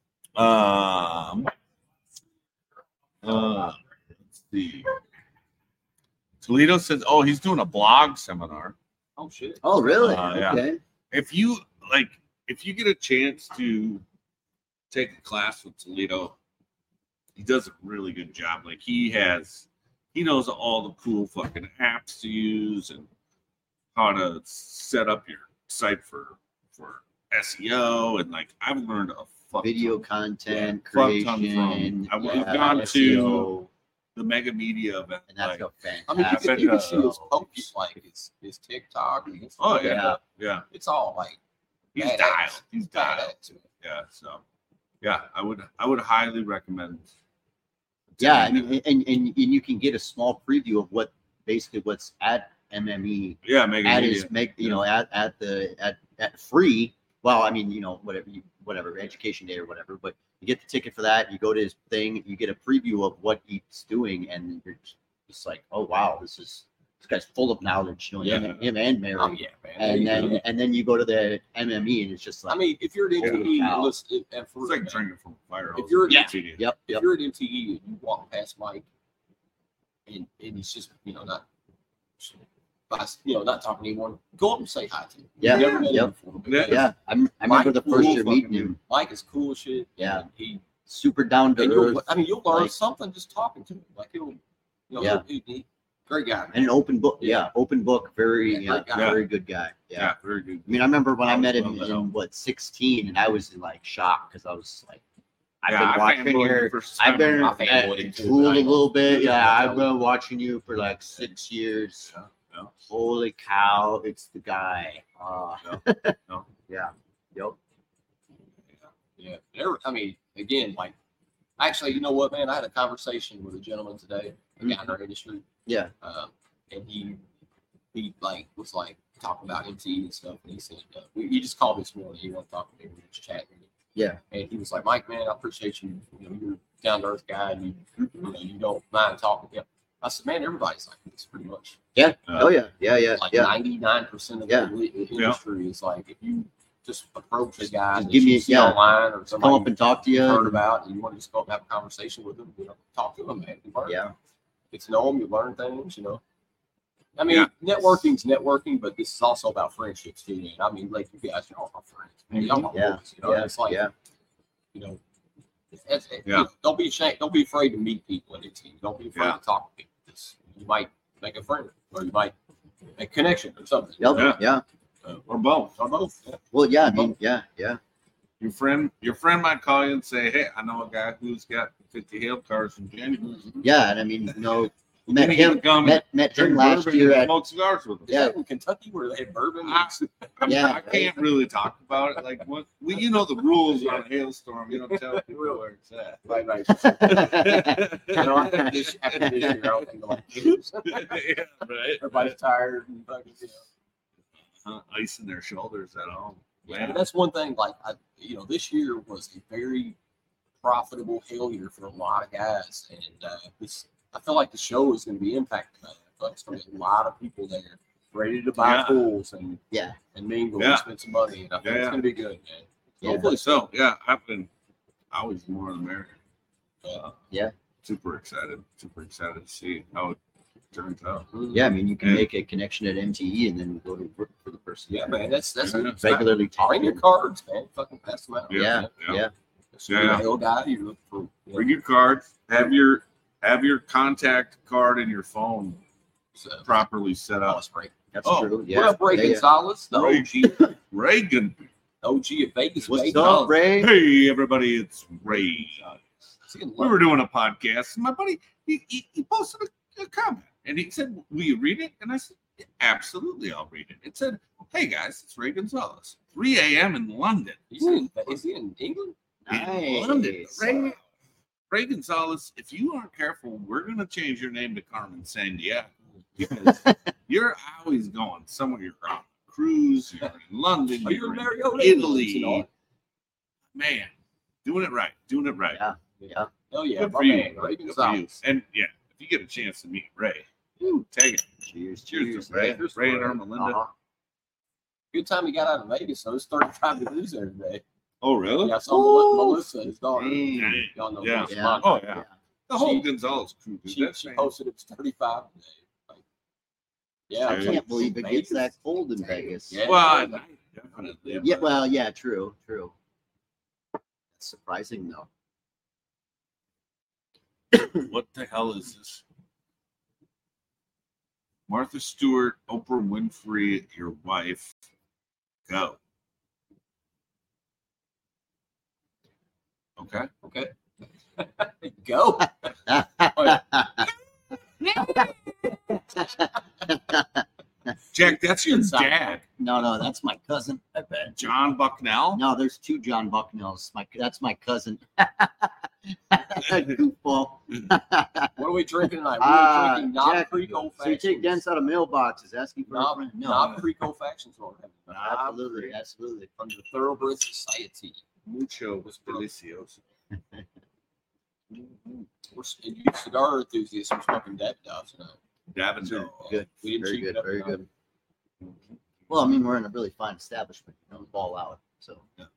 Let's see. Toledo says, "Oh, he's doing a blog seminar. Oh shit. Oh, really? Yeah. Okay. If you get a chance to take a class with Toledo, he does a really good job. Like he knows all the cool fucking apps to use and how to set up your site for SEO. And like I've learned a fuck Video ton. content Fuck ton creation. from. We've yeah, gone SEO, to the Mega Media event. and that's like, a I mean, fantastic. you can see his posts, like his TikTok. And his oh yeah, Yeah. It's all like he's badass. dialed. He's dialed. badass to it. Yeah, so yeah, I would highly recommend. Yeah, I attending mean, and you can get a small preview of what's at MME yeah, Mega at Media. his at free. Well, I mean, whatever education day or whatever, but you get the ticket for that. You go to his thing, you get a preview of what he's doing, and you're just like, oh wow, this guy's full of knowledge. Him and Mary. Oh yeah, man. And then you go to the MME, and it's just like, I mean, if you're at Holy MTE, cow. listen, and for, It's like drinking from a fire hose. If you're- Mega yeah. Media. yep, if you're at MTE and you walk past Mike, and he's just not talking to anyone, go up and say hi to him. Yeah, You've never met him yep. before, Yeah. because yeah. I remember the Mike, first cool year fucking meeting dude. him. Mike is cool as shit. Yeah. and he Super down to and earth, you'll learn like- something just talking to him. Like Yeah. he great guy. and an open book. Yeah, open book. Very, Yeah, great guy. very good guy. Yeah, Yeah. very good. I mean, I remember when I met him Love that album. in 16, and I was in like shock because I was like, I've Yeah, I been watching fanboyed your, the first I've been time. I fanboyed too, fooled but I a little bit. Yeah, Yeah. I've been watching you for like 6 years. Yeah, yeah. Holy cow, it's the guy. No. Yeah. Yep. Yeah. I mean, again, like, actually, you know what, man? I had a conversation with a gentleman today, a guy in our industry, Yeah. and he like was like talking about MTE and stuff, and he said, he just called this morning. He wanted to talk to me. We were just chatting. Yeah. And he was like, Mike, man, I appreciate you. You're a down to earth guy, and you don't mind talking. Yeah. I said, man, everybody's like this, pretty much. Yeah. Oh yeah. Yeah. Yeah. Like Yeah. 99% of Yeah. the industry is like, if you just approach a guy Just that give me- you see yeah. online or Come somebody up and talk to you've heard you. about, and you want to just go up and have a conversation with them, talk to them, man. You learn. Yeah. Get to know them, you learn things, I mean, networking's networking, but this is also about friendships too, man. I mean, like, you guys are all my friends. Man. Y'all my Yeah. boys, Yeah. It's like, Yeah. Yeah. Don't be ashamed. Don't be afraid to meet people in your team. Don't be afraid Yeah. to talk to people. You might make a friend, or you might make a connection or something. Yep. Yeah. Yeah. Or both. Or both. Yeah. Well, yeah. I mean, yeah. Yeah. Your friend might call you and say, "Hey, I know a guy who's got 50 hail cars in January." Yeah. And I mean, met Then you him. can come Met and him drink last bourbon year and at. smoke cigars with us. Is that in Kentucky where they have bourbon? Yeah. I can't really talk about it. Like what? Well, you know the rules on a hailstorm. You don't tell people where it's at. Right. After this year, I don't think like Yeah, right. everybody's tired and fucking, Icing their shoulders at home. Yeah, Man. that's one thing. Like, this year was a very profitable hail year for a lot of guys, and I feel like the show is going to be impacted by that. I feel like it's going to be a lot of people there ready to buy Yeah. pools and Yeah. mingle Yeah. and spend some money, and I think Yeah. it's going to be good, man. Yeah. Hopefully so. Yeah, I've been always more than American. Yeah. Super excited to see how turns out. Yeah, I mean, you can Yeah. make a connection at MTE and then go to work for the person. Yeah, man, that's Yeah. regularly. bring your cards, man. Fucking pass them out. Yeah, yeah. So you're a hell guy. You look for Bring your cards. Have your contact card in your phone so, properly set up. that's great. That's Oh, true. What Yeah. up, Ray Yeah, yeah. Gonzalez, the Ray. OG, Reagan. OG of Vegas. What's baby. up, Ray? Hey everybody, it's Ray. Seeing We love. were doing a podcast. And my buddy he posted a comment and he said, "Will you read it?" And I said, "Yeah, absolutely, I'll read it." It said, "Hey guys, it's Ray Gonzalez. 3 a.m. in London." Is he in England? In London. Nice. Ray Gonzalez, if you aren't careful, we're gonna change your name to Carmen Sandiego because you're always going somewhere. You're on a cruise. You're in London. Oh, you're You're in in Mariota, Italy. you know? Man, doing it right. Doing it right. Yeah. Yeah. Oh yeah, Good my for you. man, Ray Good for you. Gonzalez. And yeah, if you get a chance to meet Ray, take it. Cheers. Cheers to Ray. Ray. Cheers to Ray and Ray. Ermelinda. Uh-huh. Good time he got out of Vegas. So it's 35 degrees there today. Oh, really? Yeah, so Melissa, his daughter. Dang. Y'all know Yeah. Melissa Yeah. Bond. Oh, yeah. The whole She- Gonzalez crew. Dude, She that's posted it was 35 today. Like, yeah, I Yeah. can't believe it gets Vegas? that cold in Vegas. Yeah. well, at night, definitely. Yeah, well, yeah, true. That's surprising though. What the hell is this? Martha Stewart, Oprah Winfrey, your wife. Go. Okay. Okay. Go. Jack, that's your Inside. dad, No, that's my cousin. I bet. John Bucknell. No, there's two John Bucknells. That's my cousin. Goofball. What are we drinking tonight? We're Ah, drinking Knob Jack, Creek Old So you take dents out of mailboxes, asking for a Knob, friend? Knob Creek Old Fashions. Absolutely, absolutely. From the Thoroughbred Society. Mucho delicioso. We're you cigar enthusiasts. We're smoking Dead Doves tonight. Davenport. Good. We didn't Very cheap good. it up Very tonight. good. Well, I mean, we're in a really fine establishment. You know, ball out. So,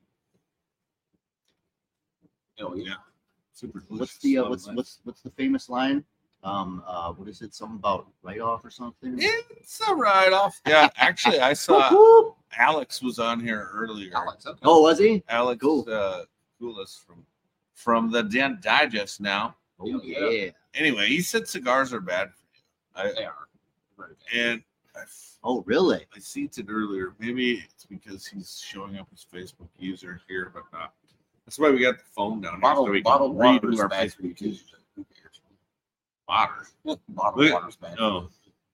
Oh, yeah. Yeah. Super delicious. what's the So what's nice. what's the famous line? What is it? Something about write off or something? It's a write off. Yeah, actually, I saw Whoop. Alex was on here earlier. Alex, okay. Oh, was he? Alex Cool. Coulis from the Dent Digest now. Oh Yeah. yeah. Anyway, he said cigars are bad for you. They are. And Oh really? I seen it earlier. Maybe it's because he's showing up his Facebook user here, but not. That's why we got the phone down here so we Bottled can read water who is our bad for you, Facebook too. users are. Who cares? Water. Bottled Look at- water's bad. Oh.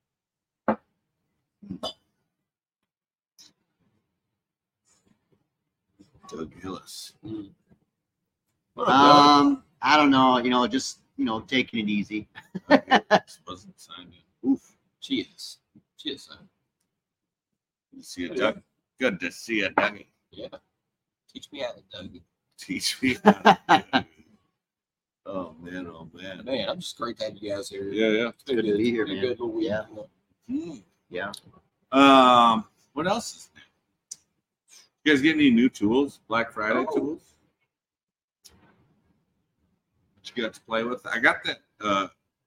Doug Hillis. What up, I don't know. You know, just taking it easy. This wasn't signed in. Oof. She is. She is. Good to see you, Doug. Good to see you, Doug. Yeah. Teach me how to Doug. Teach me. How to do it. Oh man, oh man. Man, I'm just great to have you guys here. Yeah, yeah. It's been Good to be here, been a man. good little week. Yeah. Hmm. Yeah. What else is new? You guys get any new tools? Black Friday Oh. tools? That you got to play with? I got that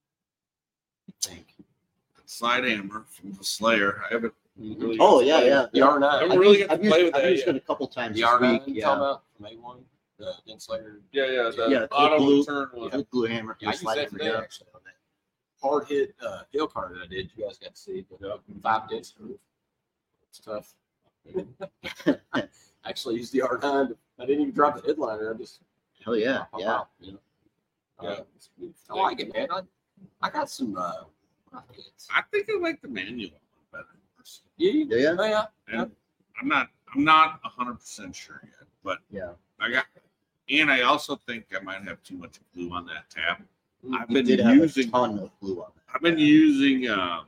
slide hammer from the Slayer. I haven't really. Oh yeah, yeah. The R9. I haven't really got to I've play used, with I've that used yet. it a couple times The this R9 week. you Yeah. talking about from A1? The Denslayer. Yeah, yeah. The Yeah, auto glue. return one. Good glue hammer. Yeah, I used slide that hammer, today yeah. actually on that hard hit hill card that I did. You guys got to see. But, 5 dents through. It's tough. Actually, used the R9. I didn't even drop the headliner. I just Hell yeah, pop yeah. out, you know. Yeah. I like it, man. I got some. Hits. I think I like the manual one better. personally. Yeah, Yeah. Oh, yeah. And I'm not 100% sure yet, but Yeah. and I also think I might have too much glue on that tab. I've You been did have using a ton of glue on that. I've been using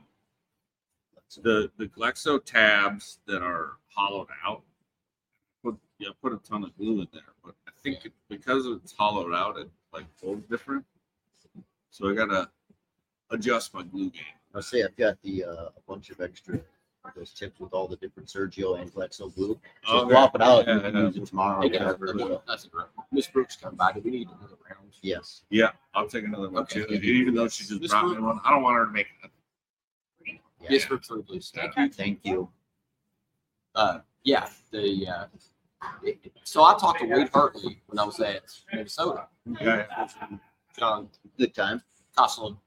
the Glexo tabs that are hollowed out. Put a ton of glue in there, but I think because it's hollowed out, it like pulls different. So I gotta adjust my glue game. I'll say I've got a bunch of extra those tips with all the different Sergio and Glexo glue. Just Okay. swap it out and Yeah, you can yeah. use it tomorrow or Hey, guys, whatever. So, that's a great. Miss Brooks come by. Do we need another round? yes. Yeah, I'll take another one Okay. too. Even though she just This brought one- me one, I don't want her to make Yes, for True Blues. Thank you. Yeah, so I talked to Wade Hartley when I was at Minnesota. Yeah. John Good time. Castle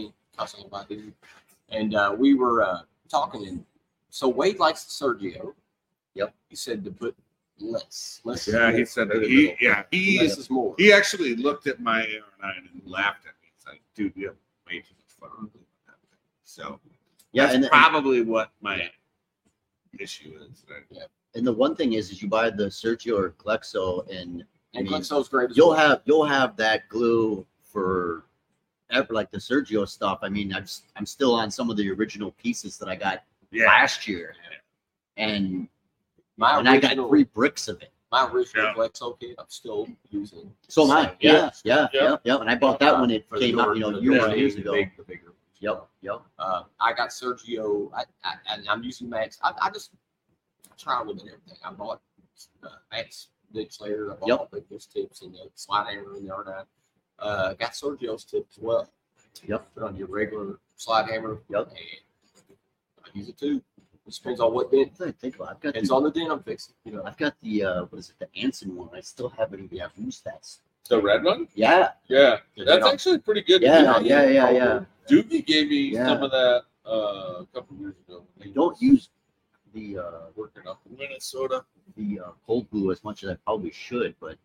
and we were talking. And so Wade likes Sergio. Yep. He said to put less. Yeah, he said that. Less is more. He actually looked at my AR9 and laughed at me. He's like, "Dude, you have way too much fun with that thing." So Yeah, that's probably what my issue is. Right? And the one thing is you buy the Sergio or Glexo, and And Glexo's great. As you'll well. have that glue for ever, like the Sergio stuff. I mean, I'm still on some of the original pieces that I got last year, and I got 3 bricks of it. My original Glexo kit, I'm still using. So am I. Yeah. And I bought that when it For the came out, years ago. The bigger. Yep. I got Sergio, and I'm using Max. I just try a little bit of everything. I bought Max Big Slayer. I bought Big Fish tips and the slide hammer and the R9. Got Sergio's tips as well. Yep. Put on your regular slide hammer. Yep. And I use it too. It depends on what dent. Think about it. I've got Depends on the dent I'm fixing. I've got the what is it, the Anson one. I still haven't even used that. The red one? Yeah. Yeah. That's actually pretty good. Yeah. Doobie gave me Yeah. some of that a couple years ago. I don't use the Working up. Minnesota. the cold glue as much as I probably should, but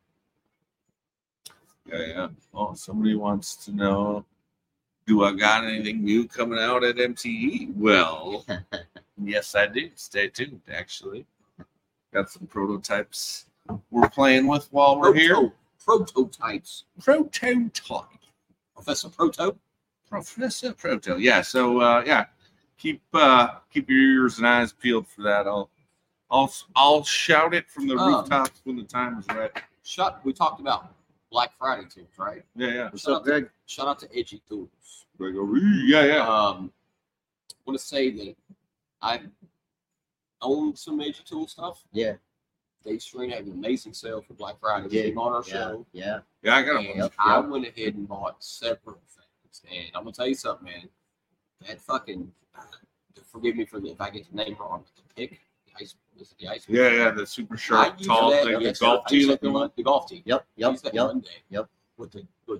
Yeah. Oh, somebody wants to know, do I got anything new coming out at MTE? Well, yes, I do. Stay tuned, actually. Got some prototypes we're playing with while we're here. Prototypes. Prototype. Professor Proto. Professor Proto. Yeah, so keep your ears and eyes peeled for that. I'll shout it from the rooftops when the time is right. We talked about Black Friday tools, right? Yeah. what's up, Greg? Shout out to Edgy Tools. Gregory. Yeah. Want to say that I own some Edgy Tool stuff. Yeah. Dave Serena had an amazing sale for Black Friday. Yeah. Came on our show. Yeah. Yeah, I got And them. I went ahead and bought several things. And I'm gonna tell you something, man. That fucking forgive me for if I get the name wrong. The pick, the ice. Yeah, the super sharp, I used tall that- thing, the yes, golf I tee used that looking one. The golf tee. Yep. I used that Monday. Yep. With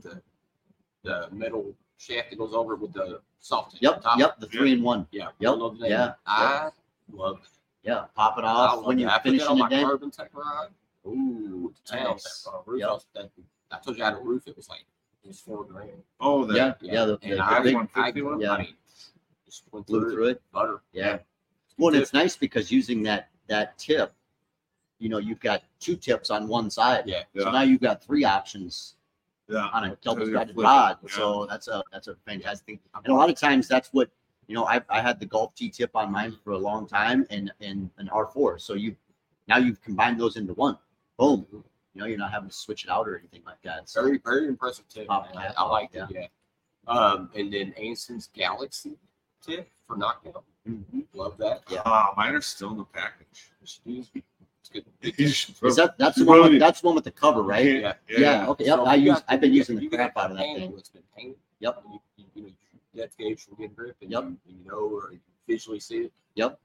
the metal shaft that goes over it with the soft tip. Yep. top. Yep. The 3-in-1. Yeah. Yep. Don't know the name. Yeah. I love it. Yeah. Pop it I off love when it. you're I put that finishing on the my day. carbon tech ride. Ooh, the town. Nice. Roof Yep. off that. I told you I had a roof. It was $4,000. Oh, that. Yeah. The And I, big 150 one? Yeah. I mean, just went blew through it. butter. Yeah. Well, and it's nice because using that tip, you've got 2 tips on one side. Yeah. So now you've got 3 options Yeah. on a double-sided Flip it, rod. yeah. So that's a fantastic thing. And a lot of times that's what I had the golf tee tip on mine for a long time and an R4. So you've combined those into one. Boom. You're not having to switch it out or anything like that. So Very, very impressive tip. Pop Man. cap I off, like that. Yeah. And then Anson's Galaxy tip for knockout. Love that. Mine are still in the package. It's good. is that's the one with, that's the one with the cover, right? Yeah. Okay. Yep. So I've been using the you got crap out of that painted, thing. It's been painted. Yep. You know, depth gauge from good grip, and Yep. you know, or you visually see it. Yep.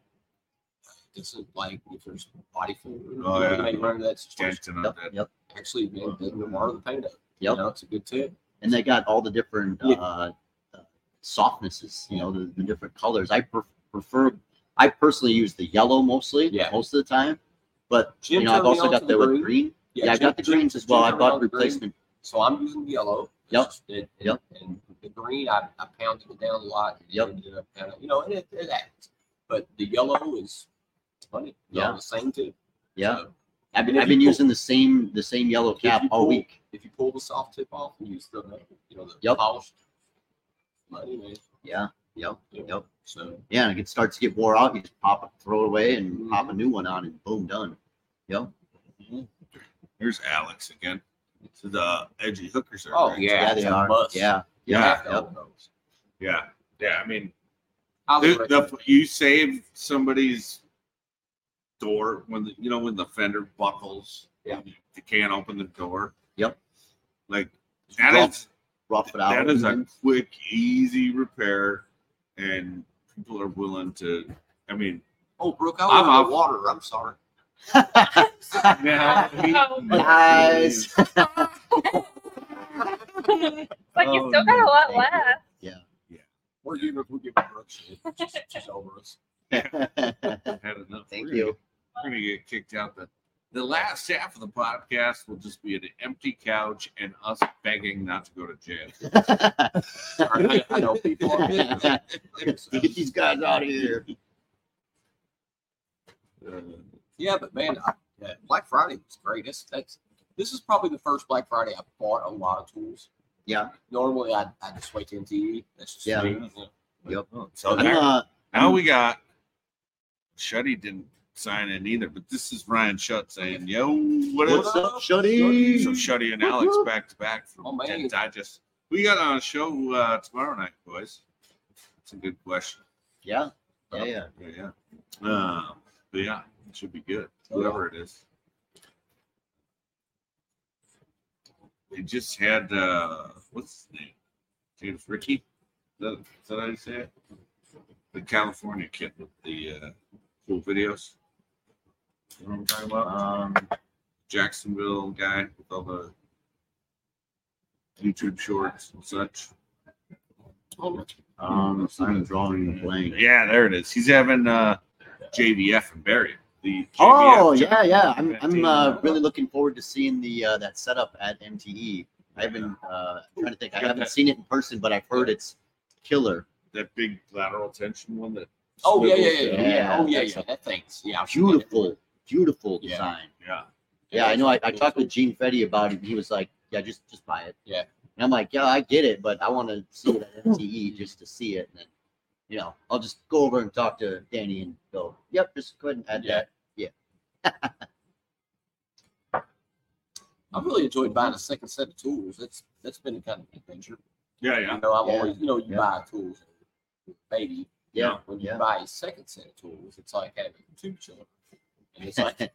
This is like if there's body fluid, Oh, yeah. you may run into that situation. Denting on Yep. that. Yep. Actually, man, it doesn't mar the paint up. Yep. It's a good tip. And they got all the different softnesses, the different colors. I personally use the yellow mostly, most of the time. But Jim I've turned me also on got to the the with green. green. Yeah, I Jim- got the Jim- greens as Jim well. I turned me on bought to the green. replacement. So I'm using yellow. Yep. And the green, I pounded it down a lot. And Yep. ended up kind of, and it happens. But the yellow is funny. Yeah. The same too. Yeah, So, I've and if been you using the same yellow cap you all pull- week. if you pull the soft tip off and use the Yep. polished money, man. Yeah. Yep. So Yeah, and it starts to get wore out. You just pop it, throw it away, and Mhm. pop a new one on, and boom, done. Yep. Here's Alex again. So the edgy hookers are. Oh, great. yeah. Yeah, they it's a are. must. Yeah. you Yeah. have to own those. Yeah. I mean, I would recommend you save somebody's door when when the fender buckles. Yeah. You can't open the door. Yep. Like Rough it out. that is a quick, easy repair, and people are willing to. I mean, Oh, Brooke, I I'm was off. in the water. I'm sorry. Guys. Like you still got a lot Thank you. left. We're giving Brooke shit. She's over us. had enough. Thank We're you. gonna get kicked out. The last half of the podcast will just be an empty couch and us begging not to go to jail. Sorry, I know people are Get these guys out of here. Yeah, but man, Black Friday was great. This is probably the first Black Friday I bought a lot of tools. Yeah. Normally, I just wait to MTE. That's just Yeah. me. Yep. So now we got Shuddy didn't sign in either, but this is Ryan Shutt saying, "Yo, what is What's up, Shuddy? So Shuddy and Alex back to back from Oh, man. Tent Digest. We got on a show tomorrow night, boys. That's a good question. Yeah. Yeah. But yeah, it should be good. Whatever it is. They just had what's his name? James Ricky. Is that how you say it? The California kid with the cool videos. You know what I'm talking about? Jacksonville guy with all the YouTube shorts and such. I'm drawing the blank. Yeah, there it is. He's having JVF and Barry. The Oh JVF yeah. I'm team. really looking forward to seeing the that setup at MTE. I've been trying to think. I Got haven't that- seen it in person, but I've heard it's killer. That big lateral tension one that. Oh yeah. Yeah, Oh yeah. that's That thing's I've seen it. Beautiful Yeah. design. Yeah. Yeah, I know. I talked with Gene Fetty about it. And he was like, "Yeah, just buy it." Yeah. And I'm like, "Yeah, I get it, but I want to see it at MTE just to see it." And then, I'll just go over and talk to Danny and go, "Yep, just go ahead and add Yeah. that." I've really enjoyed buying a second set of tools. That's been a kind of adventure. Yeah. You know, I've Yeah. always, you Yeah. buy tools, baby. Yeah. When you Yeah. buy a second set of tools, it's like having two children. And it's like,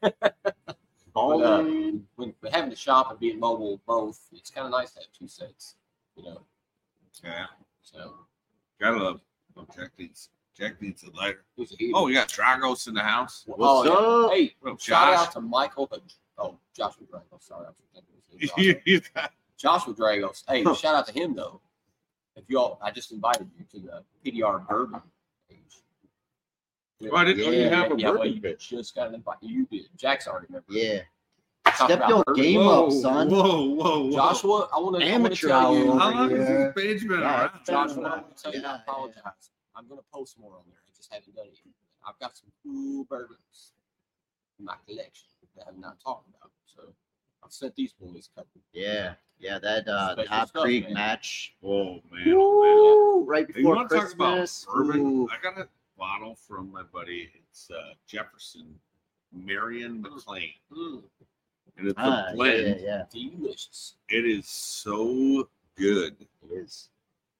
when having to shop and being mobile both, it's kind of nice to have two sets. Yeah. So Gotta love. Oh, Jack needs a lighter. who's a hero? Oh, we got Dragos in the house. What's yeah. up? Hey, What up, shout Josh? out to Michael. Joshua Dragos. Sorry, I was thinking it was Joshua. Joshua Dragos. Hey, shout out to him though. I just invited you to the PDR Bourbon page. Well, I didn't know you have a well, bourbon you pitch. just got invited. You did. Jack's already remember. Yeah. Talk Step about your bourbon. game up, son. Whoa. Joshua, I want to Amateur tell you. hour. How long has Yeah. this page been Yeah, around? it's been Joshua, I want to tell you, Yeah, I apologize. I'm going to post more on there. I just haven't done it yet. I've got some cool bourbons in my collection that I'm not talking about. So I've sent these boys a couple. Yeah. That Special Knob stuff, Creek man. match. Oh man. Woo, right Hey, you before want to talk about Christmas. bourbon? Ooh. I got a bottle from my buddy. It's Jefferson Marion McLean, Mm, and it's Ah, a blend. yeah. delicious. It is so good. It is.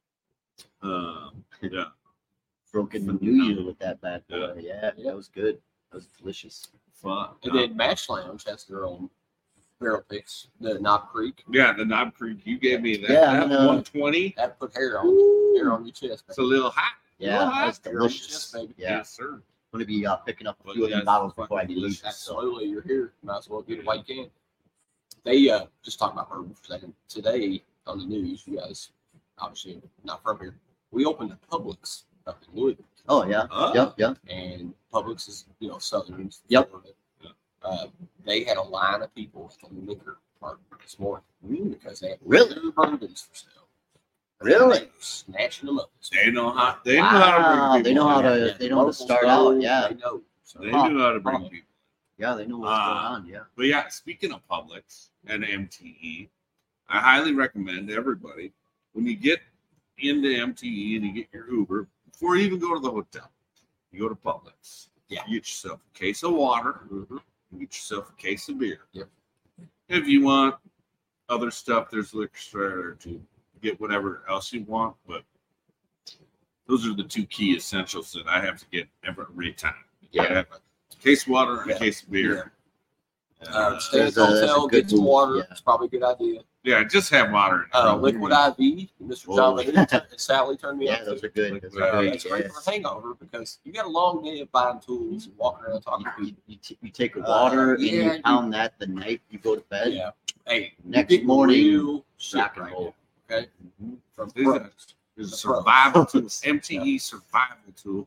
Yeah. Broken the New Year with that bad boy. Yeah, Yeah. that was good. That was delicious. Fun. And then Match Lounge has their own barrel picks. The Knob Creek. Yeah, the Knob Creek. You gave me that. Yeah, that I'm gonna- 120. That put hair on your chest. It's a little hot. Yeah, Little that was hot. You're on delicious. chest, baby. Yeah, Yes, sir. I'm gonna be picking up a But few of yeah, them it's bottles before I fucking leave. delicious. So Absolutely, you're here. Might as well get it while you can. They just talking about bourbon for a second. Today on the news, you guys obviously not from here. We opened a Publix up in Louisville, oh yeah, Oh. yep. and Publix is Southern. Yep. Florida. They had a line of people at the liquor department this morning because they had Really? their bourbons for sale. Really? They were snatching them up. They know how. They Wow, know how to bring people. they know how in. to- Yeah, they know how to locals start know, out, yeah. They know. So, They know how to bring people. Yeah, they know what's going on. Yeah. But yeah, speaking of Publix and MTE, I highly recommend everybody when you get into MTE and you get your Uber, before you even go to the hotel, you go to Publix. Yeah. You get yourself a case of water. Mhm. You get yourself a case of beer. Yep. If you want other stuff, there's liquor store to get whatever else you want. But those are the two key essentials that I have to get every time. Yeah. I have a case of water and Yeah. a case of beer. Stay at That's the a hotel, good get some move, water. yeah. It's probably a good idea. Yeah, just have water. Liquid IV. Mr. John Benet and Sally turned me Yeah, on those to. are good. Those are Yeah, That's great. great Yes. for a hangover because you got a long day of buying tools and walking around talking to people. You take water and yeah, you pound that the night you go to bed. Yeah. Hey, Next you're getting morning, real shit rock and right roll. now, okay? From These pros. are- There's a The pros. survival tool. MTE survival tool.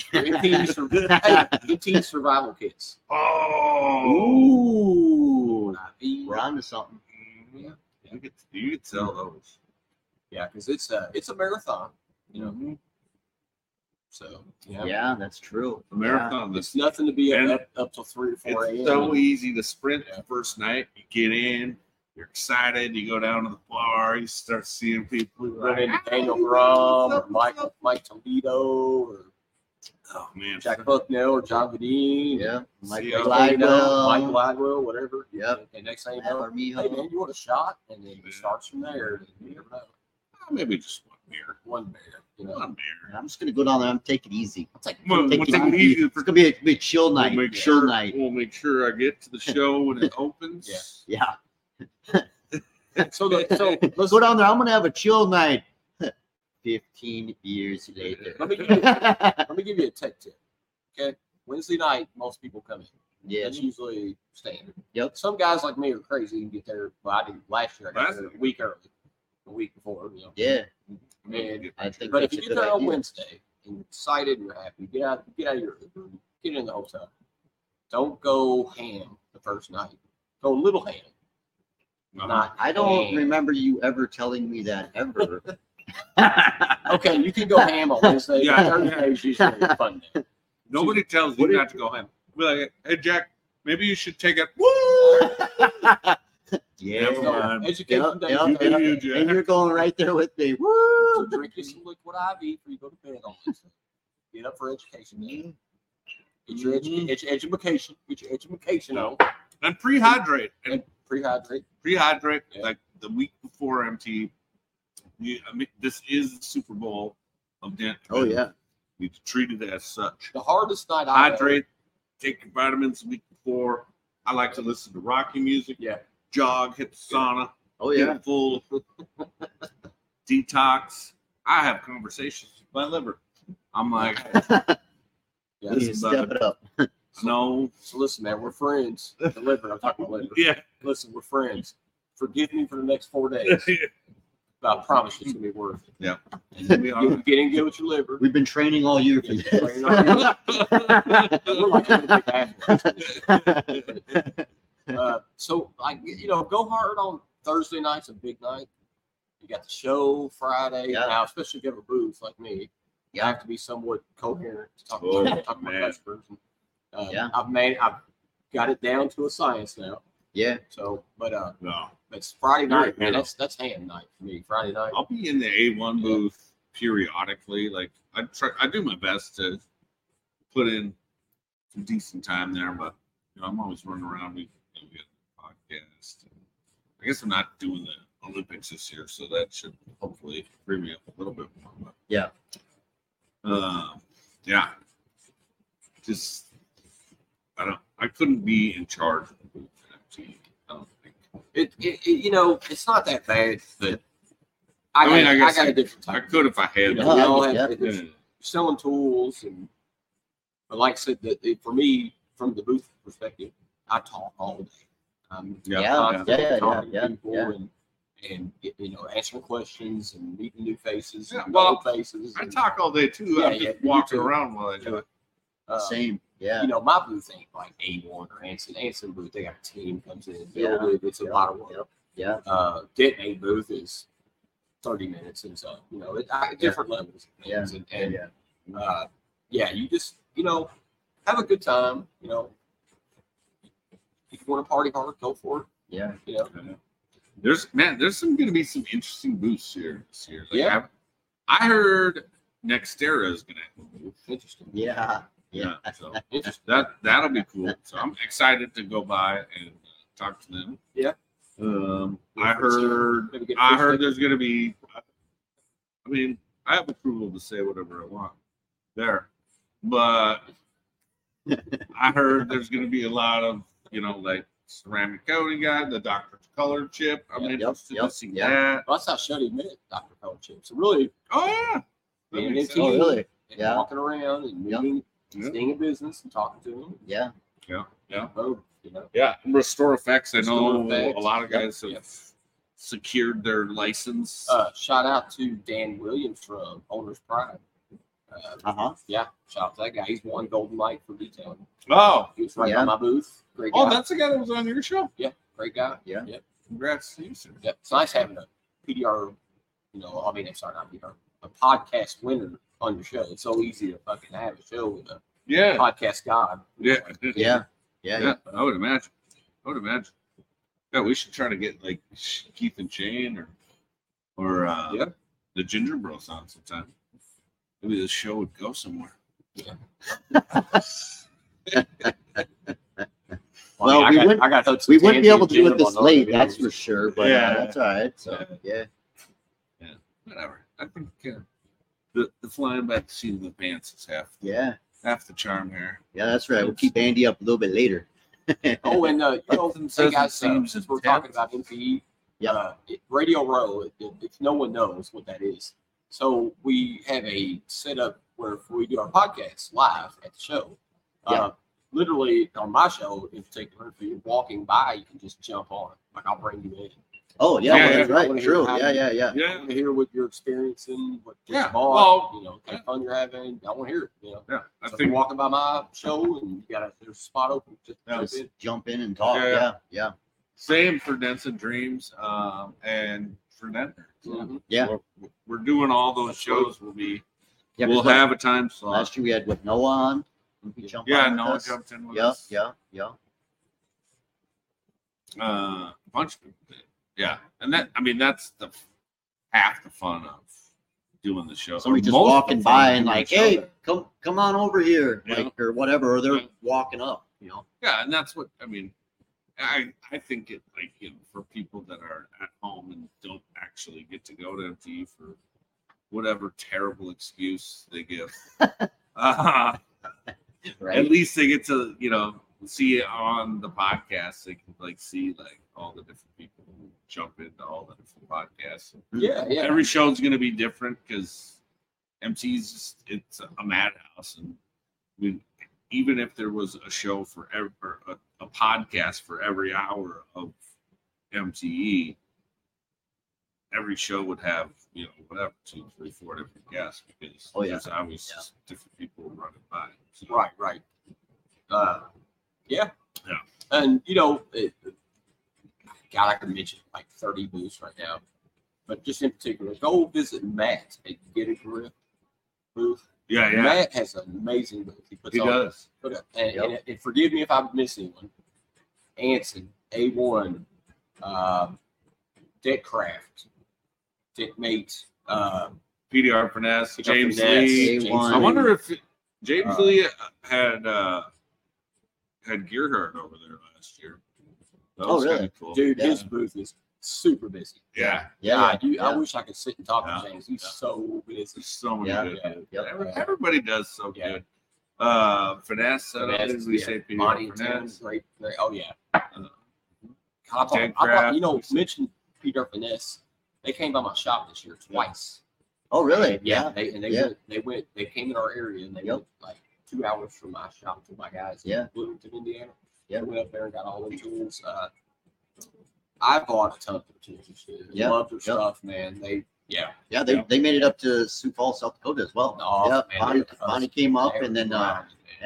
MT survival kits. Oh. Ooh, IV. we're on to something. Yeah. You could sell those. Yeah, because it's a marathon, you know. So Yeah, that's true. The marathon. it's nothing to be And up till 3 or 4 a.m. It's so easy to sprint Yeah. the first night. You get in, you're excited. You go down to the bar. You start seeing people. Run into Like, Daniel "Hey, Grum what's or up, Mike Toledo or Oh man, Jack Bucknell or John Vadine. Yeah, Mike See, Mike Glidewell. Glidewell, whatever. Yep. And next thing you Matt know, Armijo. hey man, you want a shot? And then it starts from there. You never know. maybe just one beer. One beer, you know. One beer. I'm just gonna go down there. I'm taking it easy. I'll take We'll Take take it it easy. It's gonna be a chill We'll night. make chill sure. night. We'll make sure I get to the show when it opens. Yeah. Yeah. So Let's go down there. I'm gonna have a chill night. 15 years later. let me give you a tech tip. Okay, Wednesday night, most people come in. Yeah. That's usually standard. Yep. Some guys like me are crazy and get there. Well, I did last year. I got Last there a week early, a week before. You know. Yeah. And, I think but if that's you a get good there on idea. Wednesday and you're excited and you're happy, get out of your Uber, get in the hotel. Don't go ham the first night. Go little ham. Not I don't ham. remember you ever telling me that ever. Okay, you can go ham on Wednesday. Yeah. Thursday is usually a fun day. Nobody tells What you if- not to go in. Be like, hey Jack, maybe you should take it. Woo! Yeah. Never mind. Education Yep, day. yep, you yep. do. You, Jack. And you're going right there with me. So Woo! drink you some liquid IV before you go to bed on Wednesday. Get up for education day. Get your education. Get your education on. And prehydrate. And And prehydrate. prehydrate Yeah. like the week before MT. I mean, this is the Super Bowl of Dent. Oh yeah. You treat it as such. The hardest night I had. Hydrate. Take your vitamins the week before. I like to listen to Rocky music. Yeah. Jog. Hit the sauna. Oh Get yeah. a full detox. I have conversations with my liver. I'm like, Yeah. You need to step it up. no, So listen, man, we're friends. The liver. I'm talking about liver. yeah. Listen, we're friends. Forgive me for the next 4 days. But I promise you it's gonna be worth it. Yeah. Get in good with your liver. We've been training all year for Yeah, this. training all year. We're like Olympic athletes. So like go hard on Thursday night's a big night. You got the show Friday. Yeah. Now, especially if you have a booth like me, you have to be somewhat coherent to talk Oh, about man. customers. Yeah. I've got it down to a science now. Yeah. So, but No. it's Friday night, man. Yeah. That's ham night for me. Friday night. I'll be in the A1 booth periodically. Like I do my best to put in some decent time there, but I'm always running around. We get a podcast. I guess I'm not doing the Olympics this year, so that should hopefully free me up a little bit more. But, Yeah. Yeah. Just I couldn't be in charge of the booth at MT. I don't think. It's not that bad, but I guess got a different I type. could if I had. We all have Yeah. there's selling tools, but like I said, for me, from the booth perspective, I talk all day. Yeah. Constantly talking to Yeah. people and answering questions and meeting new faces, Yeah, and well, old faces. I and, talk all day too. Yeah, I'm yeah, just you walking too. around while I do it. Same. Yeah. My booth ain't like A1 or Anson booth. They got a team comes in, Yeah. build it. It's a lot of work. Yep. Yeah. Detonate booth is 30 minutes, and so different levels of Yeah. things. And Yeah. you just have a good time. If you want to party hard, go for it. Yeah. There's going to be some interesting booths here this year. Like, Yeah. I heard Nextera is going to have a booth. Interesting. Yeah. Yeah. So Interesting. that'll be cool. So I'm excited to go by and talk to them. Yeah. I heard Maybe get a I fish heard stick. there's going to be. I mean, I have approval to say whatever I want there, but I heard there's going to be a lot of like ceramic coating guy, the Dr. Color chip. I'm Yeah, interested to see yeah. that. Well, that's how Shuddy met Dr. Color Chip. So really, Oh yeah. That being makes an sense. Oh, MT really? and Yeah. walking around and meeting, Yeah. seeing a business and talking to them. Yeah. Yeah. Both, you know. Yeah. Restore Effects. I know Restore Effects. a lot of guys have Yep. secured their license. Shout out to Dan Williams from Owner's Pride. Yeah, shout out to that guy. He's won Golden Light for detailing. Oh. He was right Yeah. by my booth. Great guy. Oh, that's the guy that was on your show. Great guy. Yeah. Yep. Congrats to you, sir. Yep. It's nice having a PDR, I'm sorry, not PDR, a podcast winner on your show. It's so easy to fucking have a show with a Yeah. podcast god. Yeah. Yeah. Yeah. I would imagine. Yeah, we should try to get like Keith and Shane or Yeah. the Ginger Bros on sometime. Maybe this show would go somewhere. Well, I got hooks We and wouldn't be Tansy able to do and it this Jim on late, those that's videos. for sure. But Yeah. that's all right. So yeah. Whatever. I think the flying back the seat of the pants is half the charm here. Yeah, that's right. We'll keep Andy up a little bit later. Oh, and hey Says guys, it seems since we're intense. talking about MPE, Yeah. Radio Row, if no one knows what that is, so we have a setup where if we do our podcast live at the show, Yeah. literally on my show in particular, if you're walking by, you can just jump on. Like I'll bring you in. Oh yeah, Yeah, well, that's I right. wanna hear True. how Yeah, you- yeah, yeah. I Yeah. want to hear what you're experiencing, what you Yeah, bought, well, kind of fun you're having. I want to hear it. Yeah. I So if think you're walking by my show and you got there's a spot open, just jump Just in. jump in and talk. Yeah. Yeah. same for Dents and Dreams, and for Net. Mhm. Yeah. We're doing all those shows. We'll Yeah. we'll 'cause have a time slot. last year we had with Noah on. He jumped Yeah, on with Noah us. jumped in with Yeah, us. yeah. A bunch of people did. Yeah, and that's half the fun of doing the show. Somebody Or just most of the walking fun by of and doing like, the show. hey, come on over here, Yeah. like or whatever, or they're Yeah. walking up. Yeah, and that's what I mean. I think it like for people that are at home and don't actually get to go to MTE for whatever terrible excuse they give. Right. At least they get to see it on the podcast. They can see all the different people who jump into all the different podcasts. Yeah, yeah. Every show's going to be different because MT's it's a madhouse, and I mean, even if there was a show for a podcast for every hour of MTE, every show would have whatever 2, 3, 4 different guests because Oh, yeah. there's obviously different people running by. So, Right. Yeah. Yeah. And God, I could mention like 30 booths right now, but just in particular, go visit Matt at Get a Grip booth. yeah, Matt has an amazing booth. He puts he on. does. And forgive me if I miss anyone. Anson, A1, Deckcraft, Deckmate, PDR Finesse, PDR James Finesse, Lee. A1. James I wonder if James Uh, Lee had Gearhart over there last year. That Oh, was really? kinda cool. Dude, Yeah. his booth is super busy. Yeah, Yeah. I wish I could sit and talk Yeah. to James. He's Yeah. so busy. there's so many Yeah. good. Yeah. dudes. Yep. Everybody does so Yeah. good. Finesse, Finesse, we yeah. say PDR Monty and Tim, Finesse. great. Oh yeah. Uh, I thought, Deckcraft. mentioned Peter Finesse. They came by my shop this year twice. Oh, really? Yeah, Yeah. they came in our area and they Yep. went like 2 hours from my shop to my guys Yeah. in Bloomington, Indiana. Yeah. They went up there and got all the tools. I bought a ton of their tools. Yeah. Love their Yep. stuff, man. They Yeah, Yeah. they made it up to Sioux Falls, South Dakota as well. Oh, yeah, man, Bonnie came up, they and then were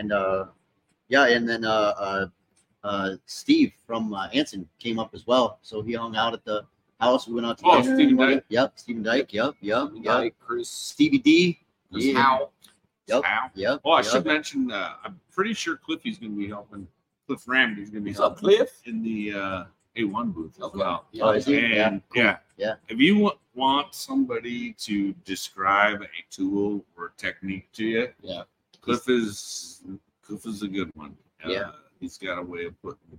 Steve from Anson came up as well. So he hung out at the house. We went out to Oh, dinner. Stephen Dyke. Yep, Stephen Dyke. Yep. like Chris, Stevie D. Chris Yeah. Howell. Yep. Al. Yep. Oh, I yep. should mention. I'm pretty sure Cliffy's going to be helping. Cliff Ramsey's going to be What's up, helping Cliff? in the A1 booth as Okay. well. Yeah. Oh, is he? And Yeah, cool. Yeah. if you want somebody to describe a tool or technique to you, Yeah. Cliff is a good one. Yeah. He's got a way of putting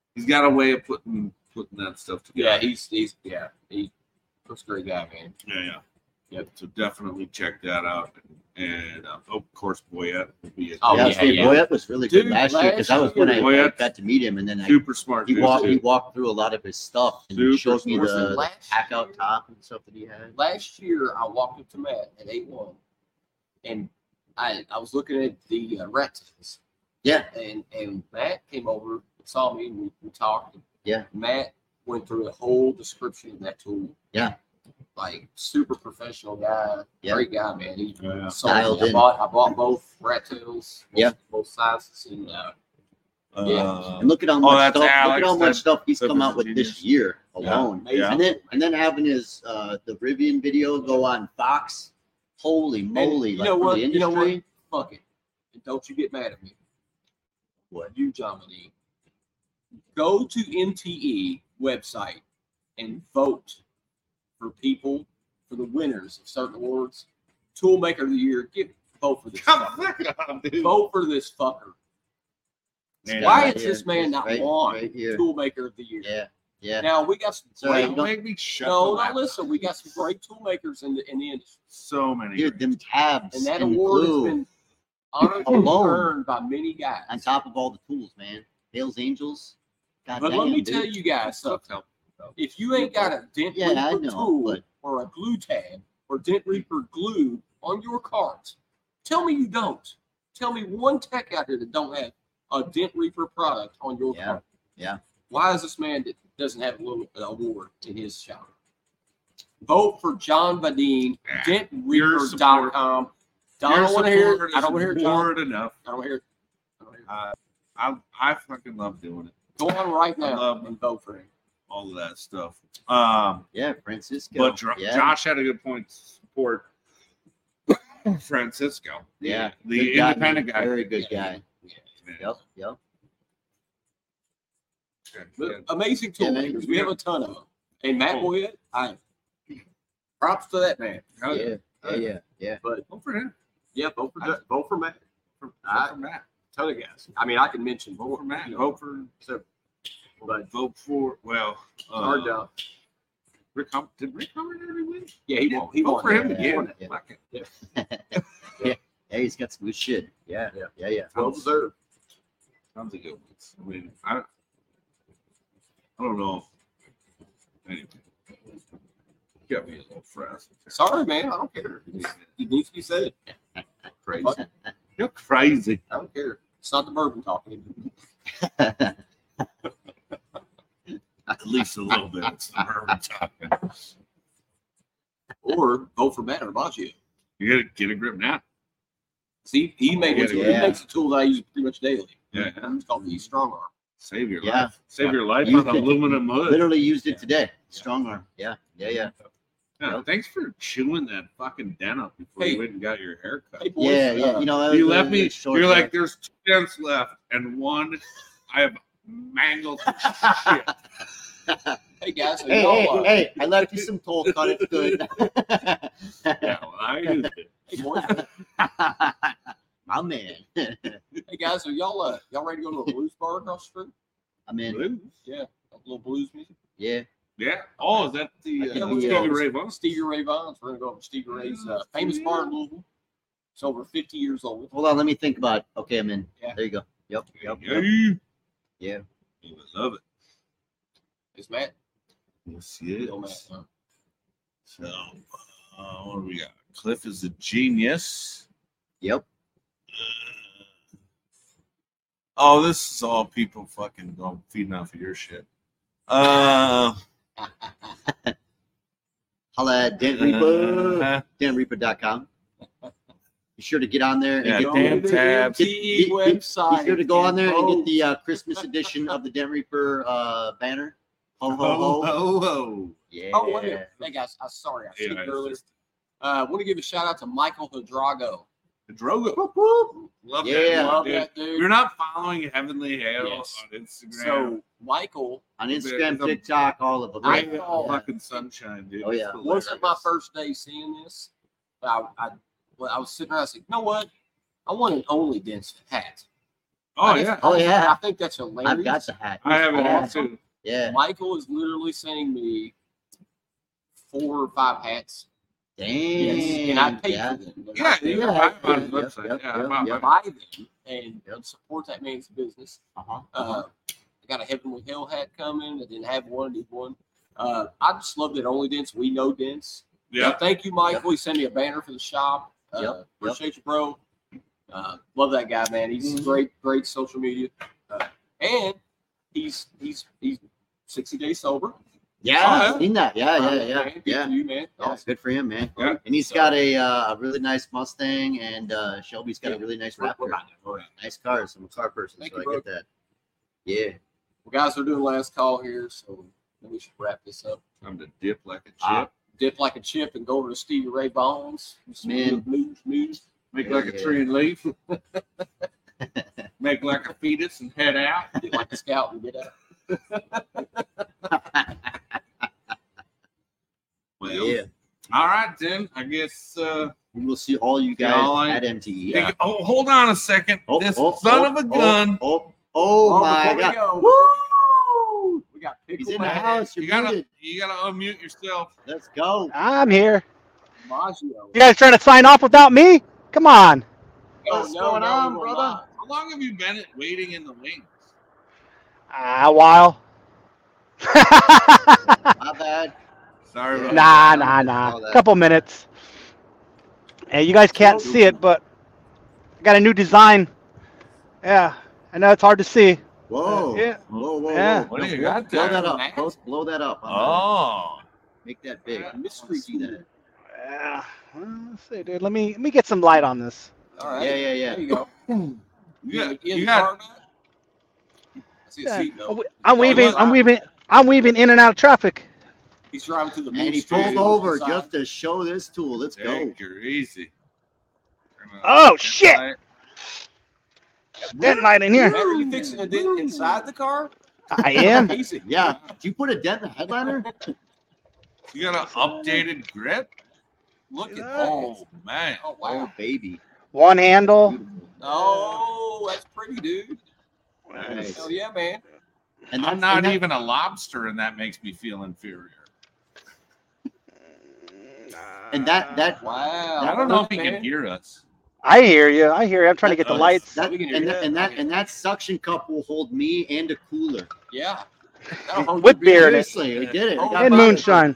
that stuff together. Yeah, he's Cliff's a great guy, man. yeah. Yep. So definitely check that out. And of course, Boyette will be. Oh, yeah, yeah, Steve yeah. Boyette was really good Dude, last year because that was when I Boyette- got to meet him, and then super smart. he dude, walked too. through a lot of his stuff and Super showed me smart. the Last pack out year- top and stuff that he had. Last year, I walked up to Matt at 8-1, and I was looking at the rat tails. Yeah. And Matt came over, saw me, and we talked. Yeah. Matt went through a whole description of that tool. Yeah. Like super professional guy, Yeah. great guy, man. He Yeah. sold Dialed me. in. I bought both rat tails, Yeah. both sizes, and And look at how Oh, much that's stuff. Look Alex. at how much That's- stuff he's that come was out with genius. this year alone. amazing. And then having his the Rivian video go on Fox. Holy moly! you Like know for what? the You know industry. Fuck it. And don't you get mad at me. What? You, Dominique. Go to MTE website and vote for people for the winners of certain awards. Toolmaker of the year. Vote for this fucker. Vote for this fucker. Man, Why Right is here. this man not Right- won right here. Toolmaker of the year? Yeah. Yeah. Now we got some Sorry, great. Don't make me shut No, the no, laptop. listen. We got some great toolmakers in the industry, So many. Dude, them tabs and that and award has glue been honored and Alone. earned by many guys. on top of all the tools, man. Hales Angels. God But damn, let me dude. tell you guys something. If you ain't got a Dent Yeah, I Reaper know, tool but- or a glue tab or Dent Reaper glue on your cart, tell me you don't. Tell me one tech out here that don't have a Dent Reaper product on your Yeah, cart. yeah. Why is this man that doesn't have a little award in his shop? Vote for John Vadine, Your DentReaper.com. I don't want to hear it. I don't want to hear it, John. bored enough. I don't want to hear it. I don't wanna hear it. I fucking love doing it. Go on right I now love- and vote for him. All of that stuff. Yeah, Francisco. But yeah. Josh had a good point to support Francisco. Yeah, The good guy, independent man. guy. Very good guy. Yeah. Yep. But amazing Yeah, toolmakers. man. We have a ton of them. And Matt Cool. Boyette, props to that man. Hell Yeah. Yeah. But Vote for him. yeah, vote for Matt. Vote I- for Matt. Ton of guys. I mean, I can mention Vote more. for Matt. you know, Vote for. but Vote for. Well. hard to. Did Rick Hummer already win? Yeah, he won. He Vote won. for him Yeah, he again. won. Yeah. Fuck it. Yeah, he's got some good shit. Yeah. Yeah. Well deserved. Sounds like it was. I mean, I don't know. Anyway, got me a little frazzled. Sorry, man. I don't care. It needs to be said. Crazy. You're crazy. I don't care. It's not the bourbon talking. At least a little bit. It's the bourbon talking. Or vote for Matt or Baggio. You gotta get a grip now. See, he makes Yeah. a tool that I use pretty much daily. Yeah. It's called the Strong Arm. Save your Yeah. life. Save your life Used on it. aluminum hood. Literally used it today. Strong arm. Yeah. Yeah, thanks for chewing that fucking dent up before Hey. you went and got your haircut. Hey, boys, Yeah. You know, that You was left a me. short You're like, hair. there's 2 dents left, and one I have mangled to shit. hey guys, so Hey, y'all, hey! I left you some toll cut. It's good. Yeah, well, I used it. hey, boys, My man. hey guys, are y'all ready to go to a blues bar across the street? I'm in. Blues? Yeah, a little blues music. Yeah. Yeah. Oh, is that the Yeah, let's Stevie go. Ray Vaughan? Stevie Ray Vaughan's. We're gonna go over to Stevie Ray's famous bar in Louisville. It's over 50 years old. Hold on. Let me think about it. Okay, I'm in. Yeah. There you go. Yep. Yeah. Yeah. You would love it. It's Matt. Yes, yes. Still Matt. Huh? So, what do we got? Cliff is a genius. Yep. Oh, this is all people fucking going feeding off of your shit. Holla at Dent Reaper. DentReaper.com. Be sure to get on there and Yeah, get Go the Dan to the tabs. MTE website. Be sure to go on there and get vote. the Christmas edition of the Dent Reaper banner. Ho ho Oh, ho! oh, oh. Yeah. Oh, wait a minute. Hey guys, I'm sorry. I said Yeah, it earlier. I want to give a shout out to Michael Hadrago. The Drogo. Love Yeah. that. Love dude. that dude. If you're not following Heavenly Hail Yes. on Instagram, So Michael, On Instagram, The- TikTok, all of them. I right? saw- Fucking sunshine, dude. Oh, yeah. It's wasn't my hilarious. first day seeing this. I was sitting around. I said, you know what? I want an Only Dents hat. Oh yeah, Oh, yeah. I think that's hilarious. I've got the hat. I have it Yeah. on too. Yeah. Michael is literally sending me 4 or 5 hats. Dang. Yes, and I paid yeah. for them. Yeah, you can buy them on his Yep, website. yep, Yeah, yep, about yep. Buy them and support that man's business. Uh-huh. I got a Heavenly Hell hat coming. I didn't have one, need one. I just love that Only Dents, we know Dents. Yeah. Thank you, Michael. He sent me a banner for the shop. Appreciate you, bro. Love that guy, man. He's great social media. And he's 60 days sober. Yeah, I've seen that. Yeah. Man, good Yeah. for you, man. Yeah, Awesome. good for him, man. Yeah. And he's got a really nice Mustang, and Shelby's got a really nice Raptor. Nice cars. I'm a car person, Thank so you, I get that. Yeah. Well, guys, we're doing last call here, so we should wrap this up. Time to dip like a chip. Ah. Dip like a chip and go over to Stevie Ray Vaughan's. Man. Move. Make like a tree and leaf. Make like a fetus and head out. Get like a scout and get out. Well, Yeah. all right then. I guess. We will see all you guys Y'all at ain't- MTE. Oh, hold on a second. This son of a gun. Oh my before we God. go, Woo! we got He's Pickle in the Man, house. You're You gotta muted. unmute yourself. Let's go. I'm here. Maggio. You guys trying to sign off without me? Come on. What's going on, we will brother? not. How long have you been waiting in the wings? A while. My bad. Sorry about Nah. All that. Couple minutes. Hey, you guys can't see it, but I got a new design. Yeah, I know it's hard to see. Whoa. Yeah. Whoa. Yeah. What do you blow, got blow there? that up. Blow that up. Oh. Make that big. I Mystery wanna see that. Yeah. Well, let's see, dude. Let me get some light on this. All right. Yeah. There you go. You got I see a seat though. I'm weaving in and out of traffic. He's driving through the And he street pulled over inside. just to show this tool. Let's go. Take her easy. Oh, shit. Dent light in Man, here. are you fixing a dent inside the car? I am. Easy. Yeah. Did you put a dent in the headliner? You got an updated grip? Look at that. Oh man. Oh, Oh, wow. baby. One handle. Oh, that's pretty, dude. Nice. Hell yeah, man. And I'm that's- not and that- even a lobster, and that makes me feel inferior. And that Wow. I don't know if he man. can hear us. I hear you. I'm trying to get the lights. that We can hear and that. that suction cup will hold me and a cooler. Yeah. That'll hold With your beer. beer in it. Seriously, we did it. Hold We got And my- moonshine.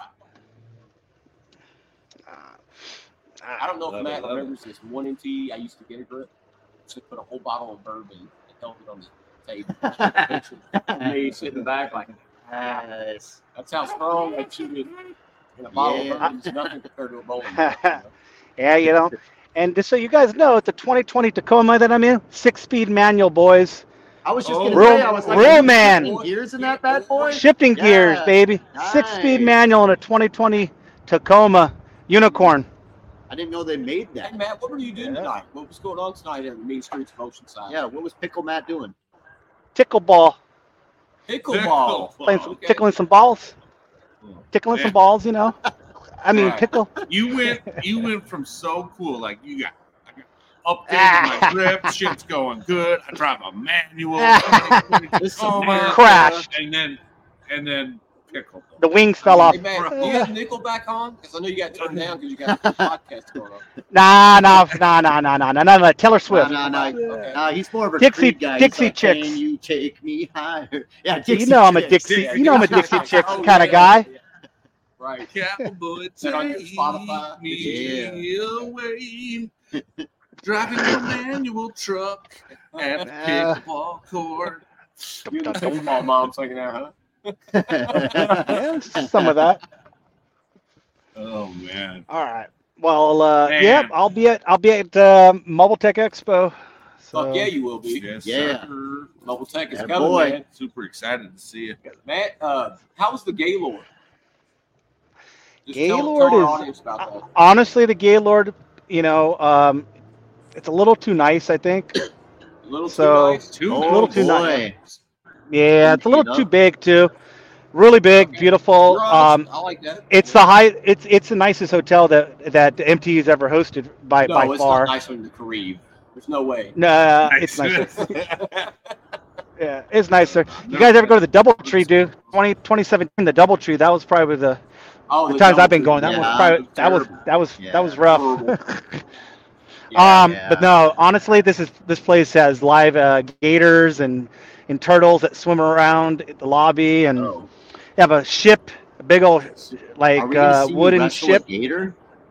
I don't know if Matt remembers this 1MT. I used to get a grip. Just put a whole bottle of bourbon and held it on the table. Me sitting back like, Nice. that's how strong that shit is. And a bottle Yeah. of bourbon is nothing compared to a bowling ball. You know? Yeah, you know. And just so you guys know, it's a 2020 Tacoma that I'm in. 6-speed manual, boys. I was just Oh, gonna real- say, I was like, real are you man. shifting gears in that bad boy? Shifting Yeah. gears, baby. 6-speed Nice. manual in a 2020 Tacoma Unicorn. I didn't know they made Hey, that. Matt, what were you doing tonight? What was going on tonight in the Mean Streets of Oceanside? Yeah, what was Pickle Matt doing? Tickle ball. Pickleball. Playing some, Okay. tickling some balls. Tickling Yeah. some balls, you know. I mean, Right. pickle. You went from so cool, like you got updated my grip, shit's going good. I drive a manual, Tacoma, Crash. and then pickle. The wings fell off. Hey, man, do you have Nickelback on? Because I know you got turned down because you got a podcast going on. Nah. Taylor Swift. No. Okay. He's more of a Dixie- Creed guy. He's Dixie like, Chicks. Can you take me higher? Yeah, Dixie You know I'm a Chicks. Dixie. Yeah, You know I'm a yeah. Dixie Chicks Oh, kind of yeah. guy. Right. Cowboy, that on your take Spotify? me away. Driving a manual truck at the pickleball court. You and the pickleball mom singing there, huh? Yeah, some of that. Oh man. All right. Well, Man. yep. I'll be at Mobile Tech Expo. So, Fuck yeah, you will be. Yes, Yeah. sir. Mobile Tech is Yeah, coming, boy. man. Super excited to see you. Matt, how was the Gaylord? Just Gaylord tell our is- audience about that. honestly, the Gaylord, you know, it's a little too nice, I think. A little So- too nice. Too Oh, a little too boy. Yeah, it's a little Beat too up. big too. Really big, Okay. beautiful. You're honest. I like that. It's the nicest hotel that MT's ever hosted by No, it's far. not nicer than the Carib. There's no way. No, it's nicer. Yeah, it's nicer. You guys ever go to the DoubleTree, dude? 2017, the DoubleTree. That was probably Oh, The times I've been going, that Yeah, was probably that was Yeah. rough. Yeah. But no, honestly, this place has live gators and turtles that swim around the lobby, and Oh. they have a ship, a big old Are we gonna see you wooden wrestle ship. a gator?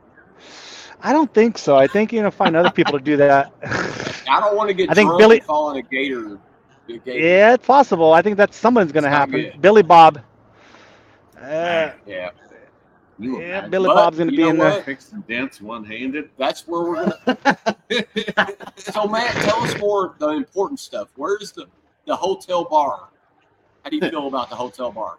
I don't think so. I think you're gonna find other people to do that. I don't want to get I think drunk Billy- and call it a gator. Yeah, it's possible. I think that's someone's gonna It's not happen. good. Billy Bob. Yeah. Yeah, Imagine? Billy But Bob's gonna you be know in what? there. Fix and dance one-handed. That's where we're gonna. So Matt, tell us more the important stuff. Where's the hotel bar? How do you feel about the hotel bar?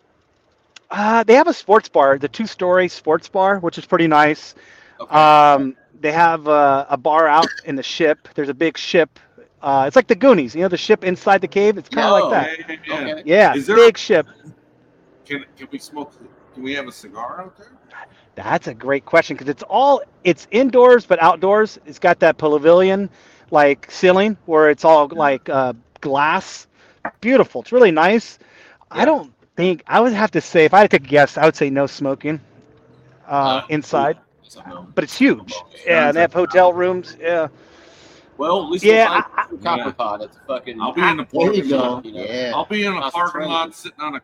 They have a sports bar, the 2-story sports bar, which is pretty nice. Okay. They have a bar out in the ship. There's a big ship. It's like the Goonies, you know, the ship inside the cave. It's kind of Oh, like that. Yeah. Okay. Yeah, Is there- big ship. Can we smoke? Can we have a cigar out there? That's a great question because it's indoors but outdoors. It's got that pavilion like ceiling where it's all like glass. Beautiful. It's really nice. Yeah. I don't think I would have to say if I had to guess, I would say no smoking inside. So, no. But it's huge. Yeah, and they have hotel rooms. Yeah. Well, at least Yeah, we'll find Copper Pot at the fucking. I'll be in the There you parking go. lot. You know. Yeah. I'll be in a Lots of parking training. lot sitting on a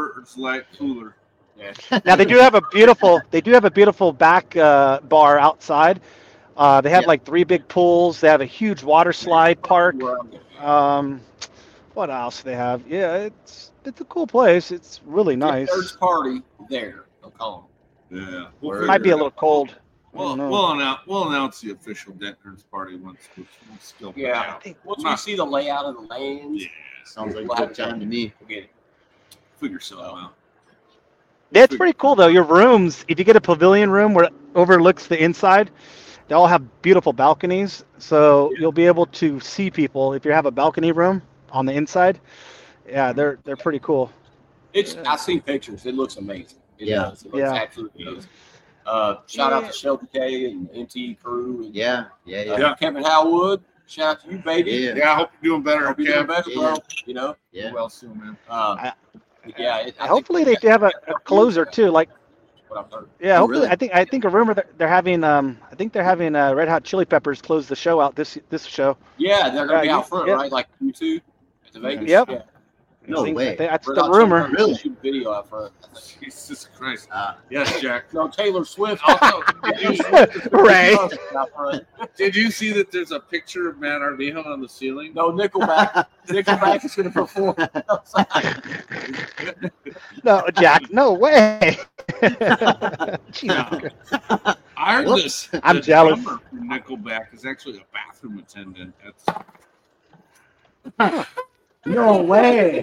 cooler. Yeah. Now they do have a beautiful back bar outside. They have Yeah. like 3 big pools. They have a huge water slide park. Where I'm going. What else do they have? Yeah, it's a cool place. It's really nice. Third party there. They'll call Yeah. Word. It might be a little cold. I Well, don't know. we'll announce the official Dentner's party once we still put it Yeah. out. them. Once we see the layout of the lands, Yeah. Sounds like a good time to me. we'll get it. Figure something out. Yeah, it's pretty cool though. Your rooms, if you get a pavilion room where it overlooks the inside, they all have beautiful balconies. So you'll be able to see people if you have a balcony room on the inside. Yeah, they're pretty cool. I've seen pictures. It looks amazing. It Yeah. does. It looks Yeah. absolutely amazing. Shout out to Shelby K and MT crew. And, Yeah. Yeah. Kevin Howwood. Shout out to you, baby. Yeah. Yeah, I hope you're doing better, Hope you're doing Kev. better, bro. You know. Yeah. Well soon, man. Yeah. I think Hopefully they have a closer too. Like what I've heard. yeah, Oh, hopefully really? I think a rumor that they're having Red Hot Chili Peppers close the show out this show. Yeah, they're gonna be Yeah, out front, yeah. right? Like you two at the Vegas. Yep. Yeah. No I think way. that's Red the Hot Chili rumor. Peppers Really? shoot video out front. I think. Jesus Christ. Uh, Yes, Jack. No, Taylor Swift. Also, Ray. Out front. did you see that there's a picture of Matt Arnejo on the ceiling? No, Nickelback. Nickelback is going to perform outside. No, Jack, no way. Jesus No. Christ. I heard Whoops. this. I'm the jealous. drummer from Nickelback is actually a bathroom attendant. That's No way.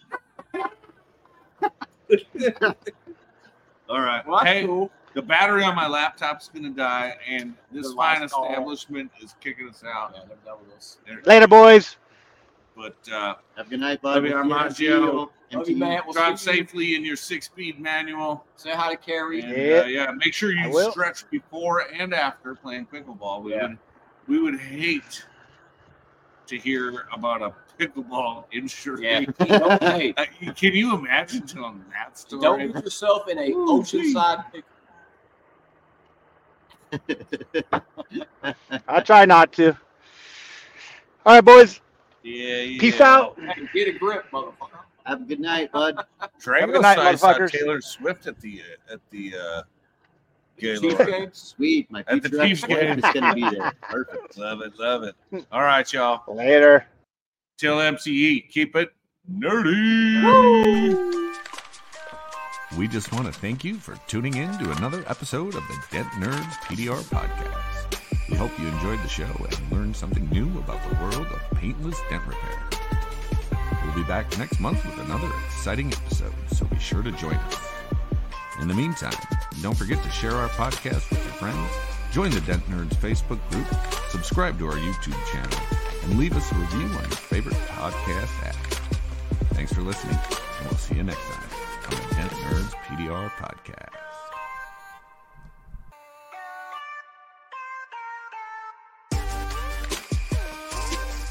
all right. Well, that's Hey, cool. the battery on my laptop's gonna die, and this The fine last call. establishment is kicking us out. Yeah, they're done with us. Later, boys. But Have a good night, bud. Love you, Armagio. Love you, Matt. We'll drive see you. safely in your 6-speed manual. Say hi to Carrie. And, Yeah. yeah, make sure I you will. stretch before and after playing pickleball. We would hate to hear about a pickleball injury. Yeah. Don't, hey, Can you imagine telling that story? don't get yourself in a Ooh, oceanside pick. I'll try not to. All right, boys. Yeah. Peace out. Hey, get a grip, motherfucker. Have a good night, bud. Drago good night, saw motherfuckers. Taylor Swift at the Chiefs Gaylord. game. Sweet. My At the future Chiefs ex-wife game. is going to be there. Perfect. Love it. All right, y'all. Later. Till MCE, keep it nerdy. We just want to thank you for tuning in to another episode of the Dent Nerds PDR podcast. We hope you enjoyed the show and learned something new about the world of paintless dent repair. We'll be back next month with another exciting episode, so be sure to join us. In the meantime, don't forget to share our podcast with your friends, join the Dent Nerds Facebook group, subscribe to our YouTube channel, and leave us a review on your favorite podcast app. Thanks for listening, and we'll see you next time on the Dent Nerds PDR podcast.